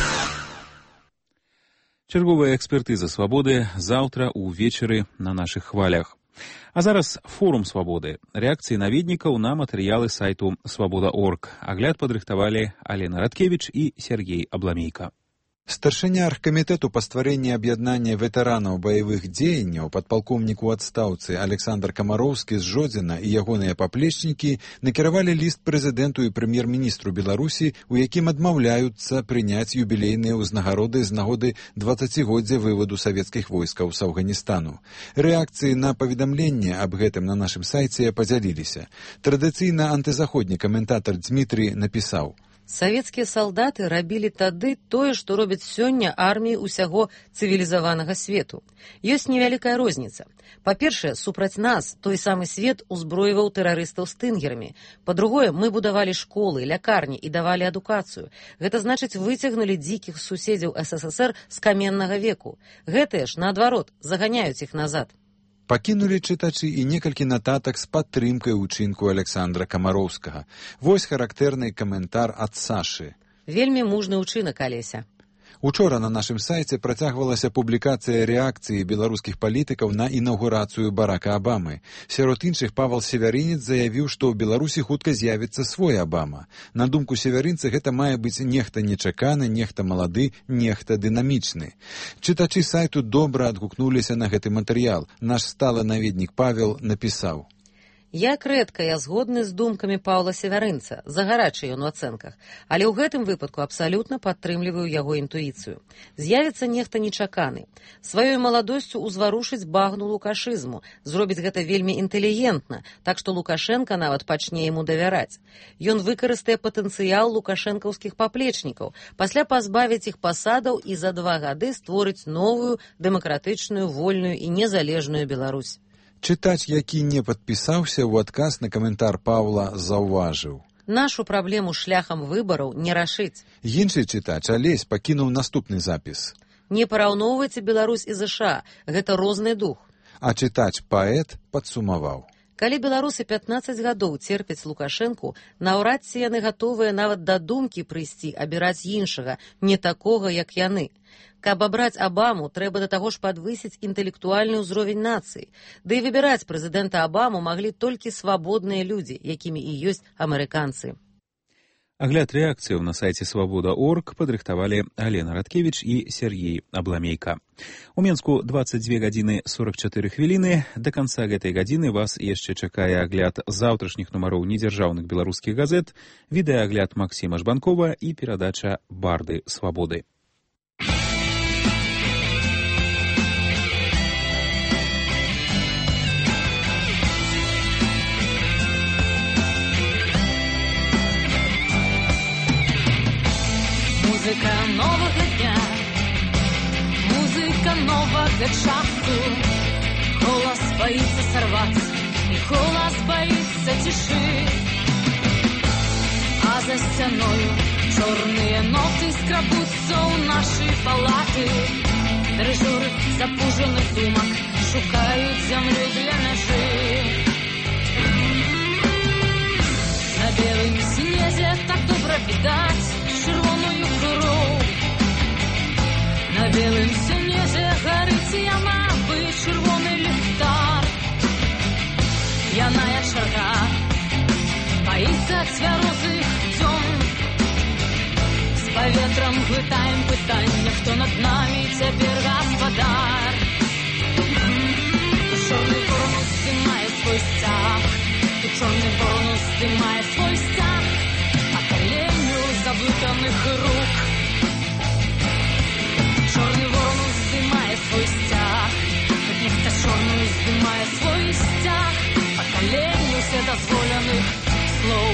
Чарговая экспертыза «Свабоды» заўтра ўвечары на нашых хвалях. А зараз форум «Свабоды». Рэакцыі наведнікаў на матэрыялы сайту «Свабода.орг». Агляд падрыхтавалі Алена Радкевіч і Сергей Абламейка. Старшыня аргкамітэту па стварэнні аб'яднання ветэранаў баявых дзеянняў, падпалкоўнік у адстаўцы Александр Камароўскі з Жодзіна і ягоныя паплечнікі накіравалі ліст прэзідэнту і прэм'ер-міністру Беларусі, у якім адмаўляюцца прыняць юбілейныя ўзнагароды з нагоды 20годдзя вываду савецкіх войскаў з Афганістану. Рэакцыі на паведамленне аб гэтым на нашым сайце падзяліліся. Традыцыйна антызаходні каментатар Дмітрий напісаў: Савецкія салдаты рабілі тады тое, што робяць сёння арміі ўсяго цывілізаванага свету. Ёсць невялікая розніца. Па-першае, супраць нас той самы свет узброіваў тэрарыстаў стынгерамі. Па-другое, мы будавалі школы, лякарні і давалі адукацыю. Гэта значыць, выцягнулі дзікіх суседзяў СССР з каменнага веку. Гэтыя ж, наадварот, заганяюць іх назад. Пакінулі чытачы і некалькі нататак з падтрымкай учынку Александра Камароўскага. Вось характэрны каментар ад Сашы. Вельмі мужны ўчынак, Алеся. Учора на нашым сайце працягвалася публікацыя рэакцыі беларускіх палітыкаў на інаўгурацыю Барака Абамы. Сярод іншых Павел Севярынец заявіў, што ў Беларусі хутка з'явіцца свой Абама. На думку севярынца, гэта мае быць нехта нечаканы, нехта малады, нехта дынамічны. Чытачы сайту добра адгукнуліся на гэты матэрыял. Наш сталы наведнік Павел напісаў: Як рэдка я згодны з думкамі Паўла Севярынца, загарачы ён у ацэнках, але ў гэтым выпадку абсалютна падтрымліваю яго інтуіцыю. З'явіцца нехта нечаканы. Сваёй маладосцю узварушыць багну лукашызму, зробіць гэта вельмі інтэлігентна, так што Лукашенка нават пачне яму давяраць. Ён выкарыстае патэнцыял лукашэнкаўскіх паплечнікаў, пасля пазбавіць іх пасадаў і за 2 гады створыць новую, дэмакратычную, вольную і незалежную Беларусь. Чытач, які не падпісаўся, у адказ на каментар Паўла заўважыў: нашу праблему шляхам выбараў не рашыць. Іншы чытач, Алесь, пакінуў наступны запіс: не параўноўвайце Беларусь і ЗША, гэта розны дух. А чытач-паэт падсумаваў: калі беларусы 15 гадоў церпяць Лукашэнку, наўрад ці яны гатовыя нават да думкі прыйсці абіраць іншага, не такога, як яны. Каб абраць Абаму, трэба да таго ж падвысіць інтэлектуальны ўзровень нацыі. Да і выбіраць прэзідэнта Абаму маглі толькі свабодныя людзі, якімі і ёсць амерыканцы. Агляд рэакцыяў на сайце «Свабода.орг» падрыхтавалі Алена Радкевіч і Сергей Абламейка. У Менску 22 гадзіны 44 хвіліны. Да канца гэтай гадзіны вас яшчэ чакае агляд заўтрашніх нумароў недзяржаўных беларускіх газет, відэаагляд Максіма Жбанкова і перадача «Барды свабоды». Музыка нового дня, музыка нового часу. Голос боится сорваться, и голос боится тиши. за сцяною. Чорныя ноты скрабуцца ў нашы палаты. Дырыжоры запужаных думак шукаюць зямлю для мяжы. На белым снезе так добра відаць чырвоную кроў. На белым снезе гарыць яна бы чырвоны ліхтар. Яная чарга баіцца цвярозых дзён. З паветрам глытаем пытанне, хто над намі цяпер гаспадар. Чорны ворон уздымае свой сцяг, чорны ворон уздымае свой сцяг па каленню заблытаных рук. Чорны ворон уздымае свой сцяг, нехта чорны уздымае свой сцяг па каленню вседазволеных слоў.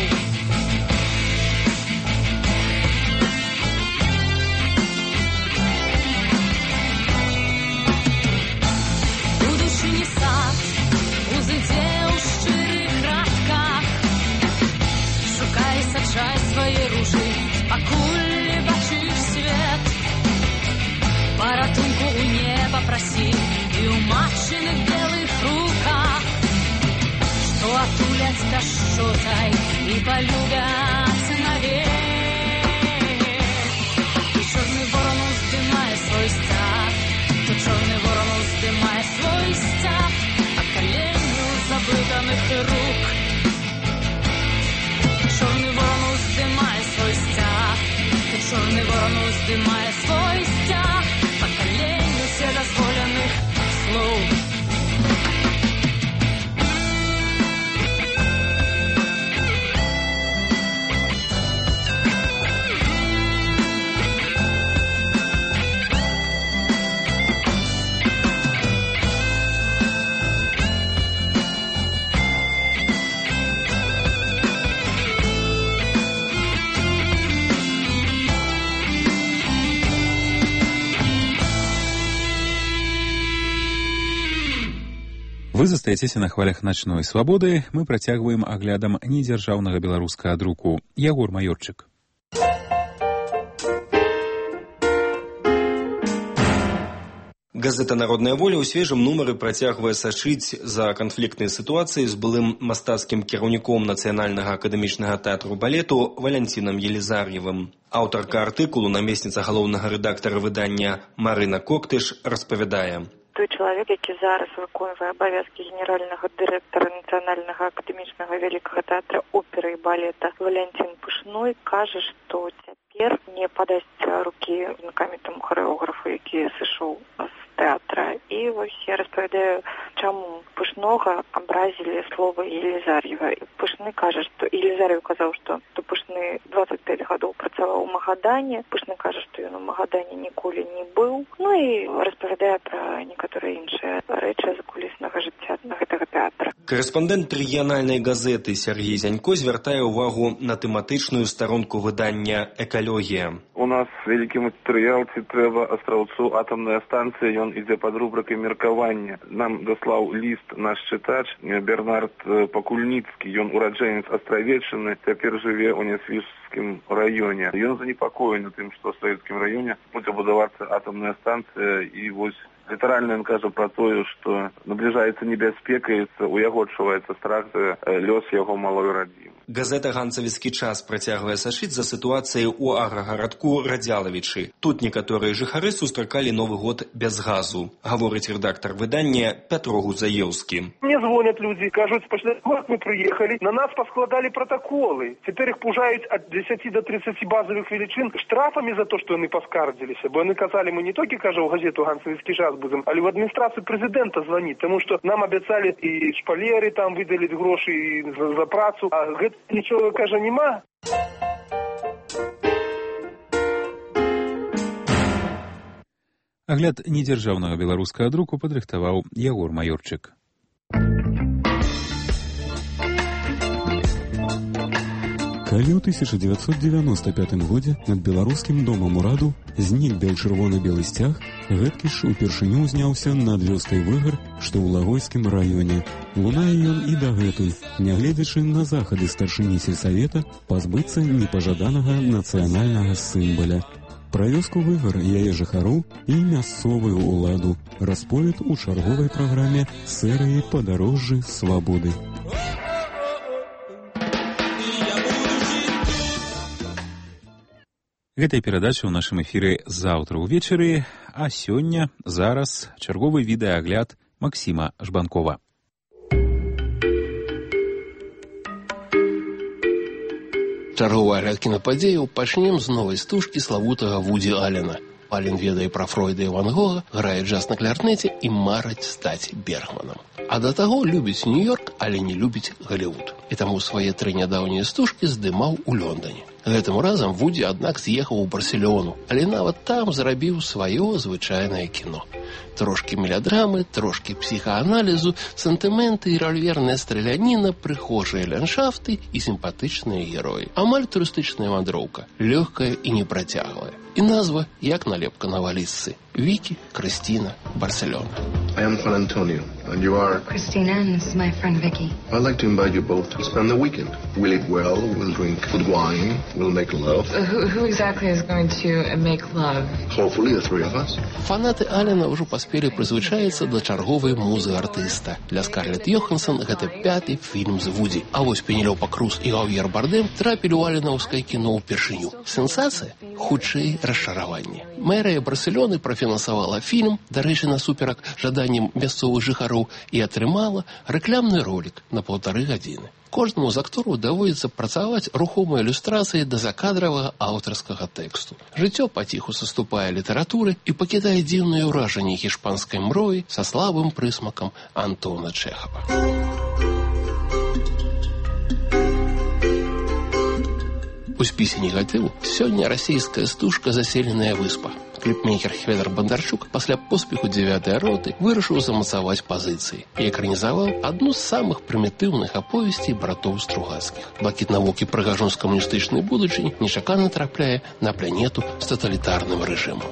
Будучыні сад узыдзе ў шчырых радках. Шукай, саджай свае ружы, пакуль не бачыш свет. Паратунку у неба прасі і ў матчыных белых руках, што атуляць пяшчотай і палюбяць навек. І чорны ворон уздымае свой сцяг, то чорны ворон уздымае свой сцяг па каленню заблытаных рук. Чорны ворон уздымае свой сцяг, то чорны ворон уздымае свой сцяг па каленню вседазволеных слоў. Вы застаецеся на хвалях начной свабоды. Мы працягваем аглядам недзяржаўнага беларускага друку. Ягор Маёрчык. Газета «Народная воля» ў свежым нумары працягвае сачыць за канфліктнай сітуацыяй з былым мастацкім кіраўніком Нацыянальнага акадэмічнага тэатру балету Валянцінам Елізар'евым. Аўтарка артыкулу, намесніца галоўнага рэдактара выдання Марына Коктыш, распавядае. Той чалавек, які зараз выконвае абавязкі генеральнага дырэктара Нацыянальнага акадэмічнага вялікага тэатра оперы і балета Валянцін Пышной, кажа, што цяпер не падасць рукі знакамітаму харэографу, які сышоў з тэатра. І вось я распавядаю, чаму Пышнога абразілі словы Елізар'ева. Пышны кажа, што Елізар'ев казаў, што Пышны 25 гадоў працаваў у Магадане. Пышны кажа, што ён у Магадане ніколі не быў. Ну і распавядае пра некаторыя іншыя рэчы закуліснага жыцця гэтага тэатра. Корэспандэнт рэгіянальнай газеты Сергей Зянько звяртае ўвагу на тэматычную старонку выдання «Экалогія». У нас вялікі матэрыял, ці трэба астраўцу атамная станцыя, ён ідзе пад рубрыкай меркавання. Нам даслаў ліст наш чытач Бернард Пакульніцкі, ён ураджэнец Астравеччыны, цяпер жыве ў Нясвіжскім раёне. Ён занепакоены тым, што ў савецкім раёне будзе будавацца атамная станцыя, і вось літаральна ён кажа пра тое, што набліжаецца небяспека, і у яго адчуваецца страх за лёс яго малой радзімы. Газета «Ганцавіцкі час» працягвае сачыць за сітуацыяй у аграгарадку Радзялавічы. Тут некаторыя жыхары сустракалі Новы год без газу, гаворыць рэдактар выдання Пятро Гудзаеўскі. Мне звонят люди, кажуць, пасля год мы прыехалі, на нас паскладалі протаколы. Цяпер іх пужаюць ад 10 до 30 базовых величин штрафамі за то, што яны паскардзіліся. Бо яны казалі, мы не толькі, кажа, у газету «Ганцавіцкі час» будем, але в адміністрацыю прэзідэнта званіць, таму што нам абяцалі і шпалеры там выдаліць грошы за працу, а гэта нічого, кажа, нема. Агляд недзяржаўнага беларускага друку падрыхтаваў Ягор Калі ў 1995 годзе над беларускім домам ураду знік бел-чырвона-белы сцяг, гэткі ж упершыню ўзняўся над вёскай Выгар, што ў Лагойскім раёне. Лунае ён і дагэтуль, нягледзячы на захады старшыні сельсавета пазбыцца непажаданага нацыянальнага сімваля. Пра вёску Выгар, яе жыхароў і мясцовую ўладу расповед у чарговай праграме серыі «Падарожжы свабоды». Гэтая перадача ў нашым эфіры заўтра ўвечары, а сёння, зараз, чарговы відэаагляд Максіма Жбанкова. Чарговы агляд кінападзеяў пачнем з новай стужкі славутага Вуді Аллена. Аллен ведае пра Фройда і Ван Гога, грае джаз на кларнеце і марыць стаць Бергманам. А да таго любіць Нью-Йорк, але не любіць Галівуд. І таму свае 3 нядаўнія стужкі здымаў у Лондоне. Гэтым разам Вуді, аднак, з'ехаў у Барселону, але нават там зрабіў сваё звычайнае кіно. Трошкі мелядрамы, трошкі псіхааналізу, сантыменты і ральверная страляніна, прыхожыя ландшафты і сімпатычныя героі. Амаль турыстычная вандроўка, лёгкая і непрацяглая. І назва, як налепка на валізцы. Вікі, Крыстіна, Барселона. I am Juan Antonio, and you are... Christina, and this is my friend Vicky. I'd like to invite you both to spend the weekend. We'll eat well, we'll drink good wine, we'll make love. Who exactly is going to make love? Hopefully the 3 of us. Фанаты Аллена ўжо паспелі прызвычаіцца да чарговай музы артыста. Для Скарлетт Йоханссон гэта 5-й фільм з Вуді. А вось Пенелопа Круз і Хавьер Бардем трапілі ў алленаўскае кіно ўпершыню. Сенсацыя? Хутчэй расчараванне. Мэрыя Барселоны профінансавала фільм, дарэчы, насуперак жаданням мясцовых жыхароў, і атрымала рэкламны ролік на 1,5 гадзіны. Кожнаму з актораў даводзіцца працаваць рухомай ілюстрацыяй да закадравага аўтарскага тэксту. Жыццё паціху саступае літаратуры і пакідае дзіўныя ўражанні іспанскай мроі са слабым прысмакам Антона Чэхава. У спісе негатыву сёння расійская стужка «Заселеная выспа». Кліпмейкер Хведер Бондарчук пасля поспеху 9-й роты вырашыў замацаваць пазіцыі і экранізаваў адну з самых прымітыўных аповесцей братоў Стругацкіх. Блакітнавокі прыгажун з камуністычнай будучыні нечакана трапляе на планету з таталітарным рэжымам.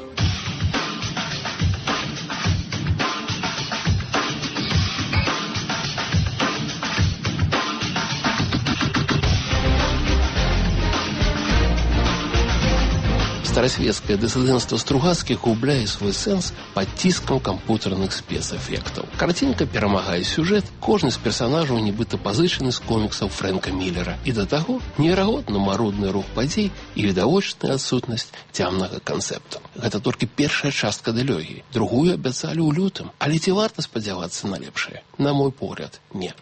Старасветскае дысідэнцтва Стругацкіх губляе свой сэнс пад ціскам кампутарных спецэфектаў. Карцінка перамагае сюжэт, кожны з персанажаў нібыта пазычаны з коміксаў Фрэнка Міллера. І да таго неверагодна марудны рух падзей і відавочная адсутнасць цямнага канцэпту. Гэта толькі першая частка дылогіі. Другую абяцалі ў лютым. Але ці варта спадзявацца на лепшае? На мой погляд, не.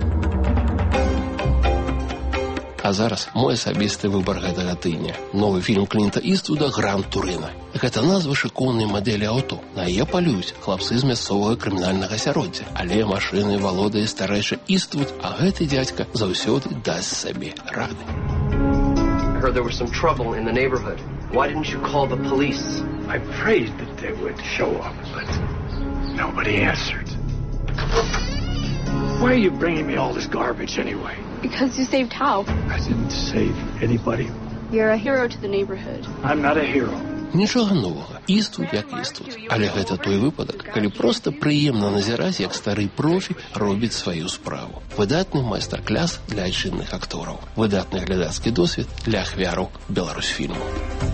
А зараз мой асабісты выбар гэтага тыдня. Новы фільм Клінта Іствуда «Гранд Турына». Гэта назва шыкоўнай мадэлі аўто. На яе палююць хлапцы з мясцовага крымінальнага асяроддзя. Але машыны валодае старэйшы Іствуд, а гэты дзядзька заўсёды дасць сабе рады. I heard there was some trouble in the neighborhood. Why didn't you call the police? I prayed that they would show up, but nobody answered. Why are you bringing me all this garbage anyway? Because you saved Hal. I didn't save anybody. You're a hero to the neighborhood. I'm not a hero. Нічога новага. Іствуд як Іствуд. Але гэта той выпадак, калі проста прыемна назіраць, як стары профі робіць сваю справу. Выдатны майстар-кляс для айчынных актораў. Выдатны глядацкі досвед для ахвяраў Беларусьфільму.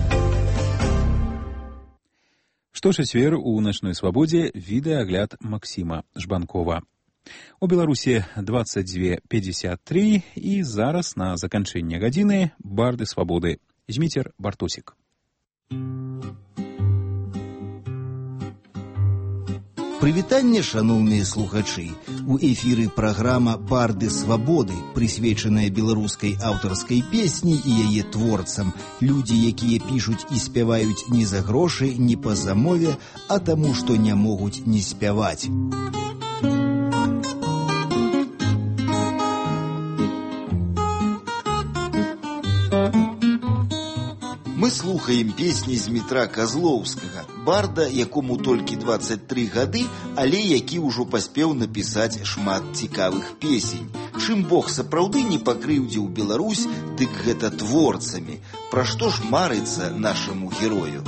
Што чацвер у начной свабодзе відэаагляд Максіма Жбанкова. У Беларусі 22:53 і зараз на заканчэнне гадзіны барды свабоды. Зміцер Бартосік. Прывітанне, шаноўныя слухачы. У эфіры праграма «Барды свабоды», прысвечаная беларускай аўтарскай песні і яе творцам. Людзі, якія пішуць і спяваюць не за грошы, не па замове, а таму, што не могуць не спяваць. Мы слухаем песні з Дмітра Казлоўскага, барда, якому толькі 23 гады, але які ўжо паспеў напісаць шмат цікавых песень. Чым Бог сапраўды не пакрыўдзіў Беларусь, дык гэта творцамі. Пра што ж марыцца нашаму герою?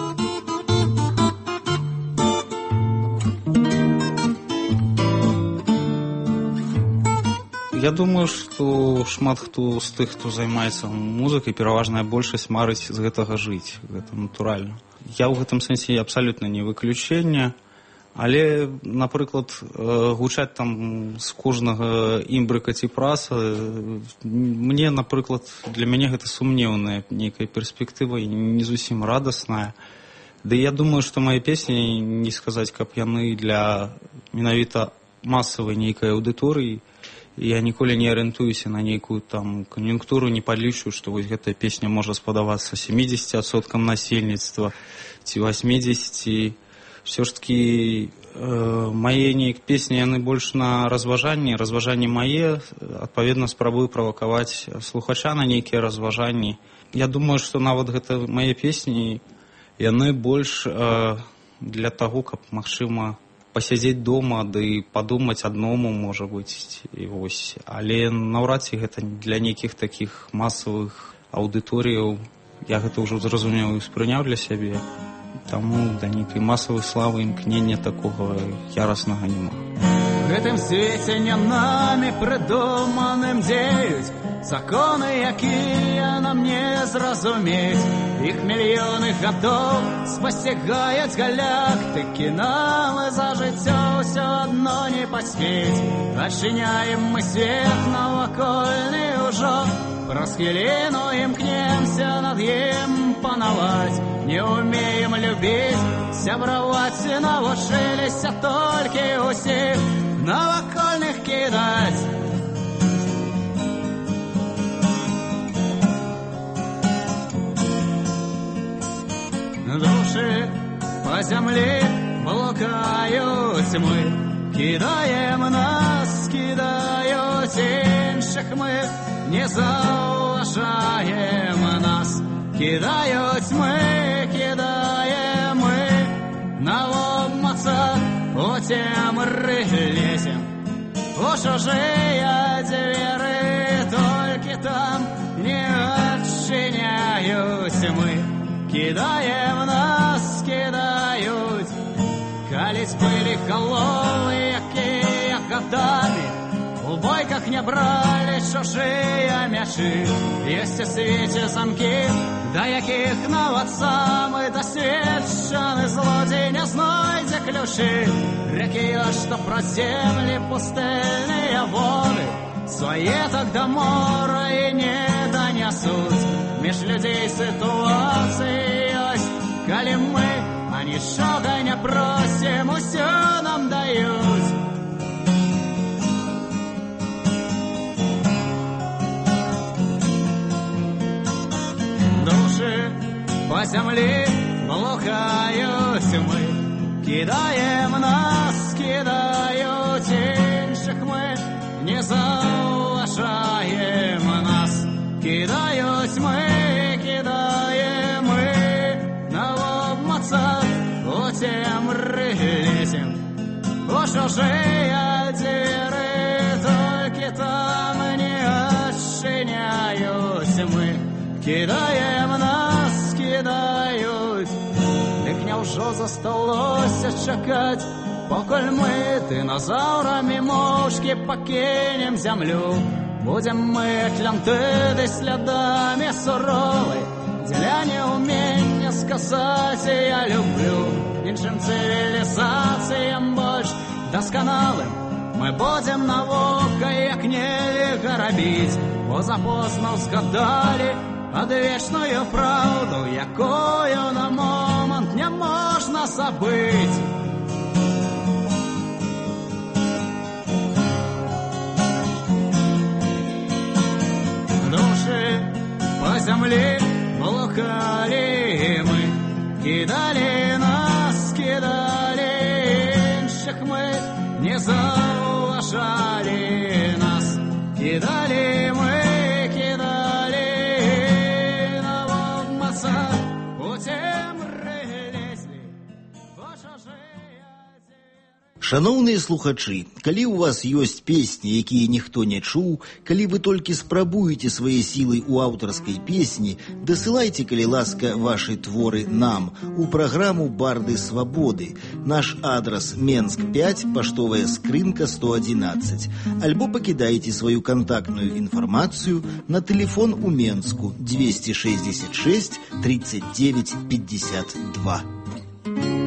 Я думаю, што шмат хто з тых, хто займаецца музыкай, пераважная большасць марыць з гэтага жыць. Гэта натуральна. Я ў гэтым сэнсе абсалютна не выключэнне, але, напрыклад, гучаць там з кожнага імбрыка ці праса, мне, напрыклад, для мяне гэта сумнеўная нейкая перспектыва і не зусім радасная. Ды я думаю, што мае песні, не сказаць, каб яны для менавіта масавай нейкай аўдыторыі. Я ніколі не арыентуюся на нейкую там кан'юнктуру, не падлічу, што вось гэтая песня можа спадавацца 70% насельніцтва ці 80%. Все ж таки мае нейк песні, яны больш на разважанні. Разважанні мае, адпаведна, спрабую правакаваць слухача на нейкія разважанні. Я думаю, што нават гэта мае песні, яны больш для таго, каб, магчыма, пасядзець дома, ды падумаць адному, можа быць, і вось. Але наўрад ці гэта для нейкіх такіх масавых аўдыторыяў. Я гэта ўжо зразумеў і спрыняў для сябе. Таму да нейкай масавай славы імкнення такога яраснага няма. В гэтым свеце не намі прыдуманым дзеюць законы, якія нам не зразумець. Іх мільёны гадоў спасцігаюць галактыкі, нам за жыццё ўсё адно не паспець. Адчыняем мы свет навакольны ўжо, праз хвіліну імкнемся над ім панаваць. Не умеем любіць, сябраваць, навучыліся толькі ўсіх навакольных кідаць. Душы по зямлі блукаюць мы, кідаем нас, кідаюць іншых мы, не заўважаем нас. Кідаюць мы, кідаем мы, на обмацах у цемры лезем. У чужыя дзверы толькі там не адчыняюць мы. Кідаем нас, кідаюць. Калісь былі галовы, якія гадамі у бойках не бралі чужыя мячы. Ёсць у свеце замкі, да якіх нават самы дасведчаны злодзей не знойдзе ключы. Рекі ёсць, што праз землі пустэльныя воды свае так да мора і не данясуць. Між людзей сітуацыі ёсць, калі мы анічога не просім, усё нам даюць. Душы по зямлі блукаюць мы, кідаем нас, кідаюць іншых мы, не заўважаем нас. Кідаюць мы, кідаем мы, на обмацах у цемры лезем. У чужыя дзверы толькі там не адчыняюць мы. Кідаем нас, кідаюць. Дык няўжо засталося чакаць, покуль мы дыназаўрамі моўчкі пакінем зямлю. Будем мы Атлантыды слядамі суровай, дзеля неумення сказаць я люблю. Іншым цывілізацыям больш дасканалым мы будем навука як нельга рабіць, бо запозна ўзгадалі адвечную праўду, якую на момант не можна забыць. По зямлі блукалі мы, кідалі нас, кідалі іншых мы, не заўважалі нас. Кідалі мы, кідалі на обмацах у цемры лезлі. Шановныя слухачы, калі ў вас ёсць песні, якія ніхто не чуў, калі вы толькі спрабуеце свае сілы ў аўтарскай песні, дасылайце, калі ласка, вашы творы нам у праграму «Барды свабоды». Наш адрас Менск 5, паштовая скрынка 111. Альбо пакідайце сваю кантактную інфармацыю на тэлефон у Менску 266 39 52.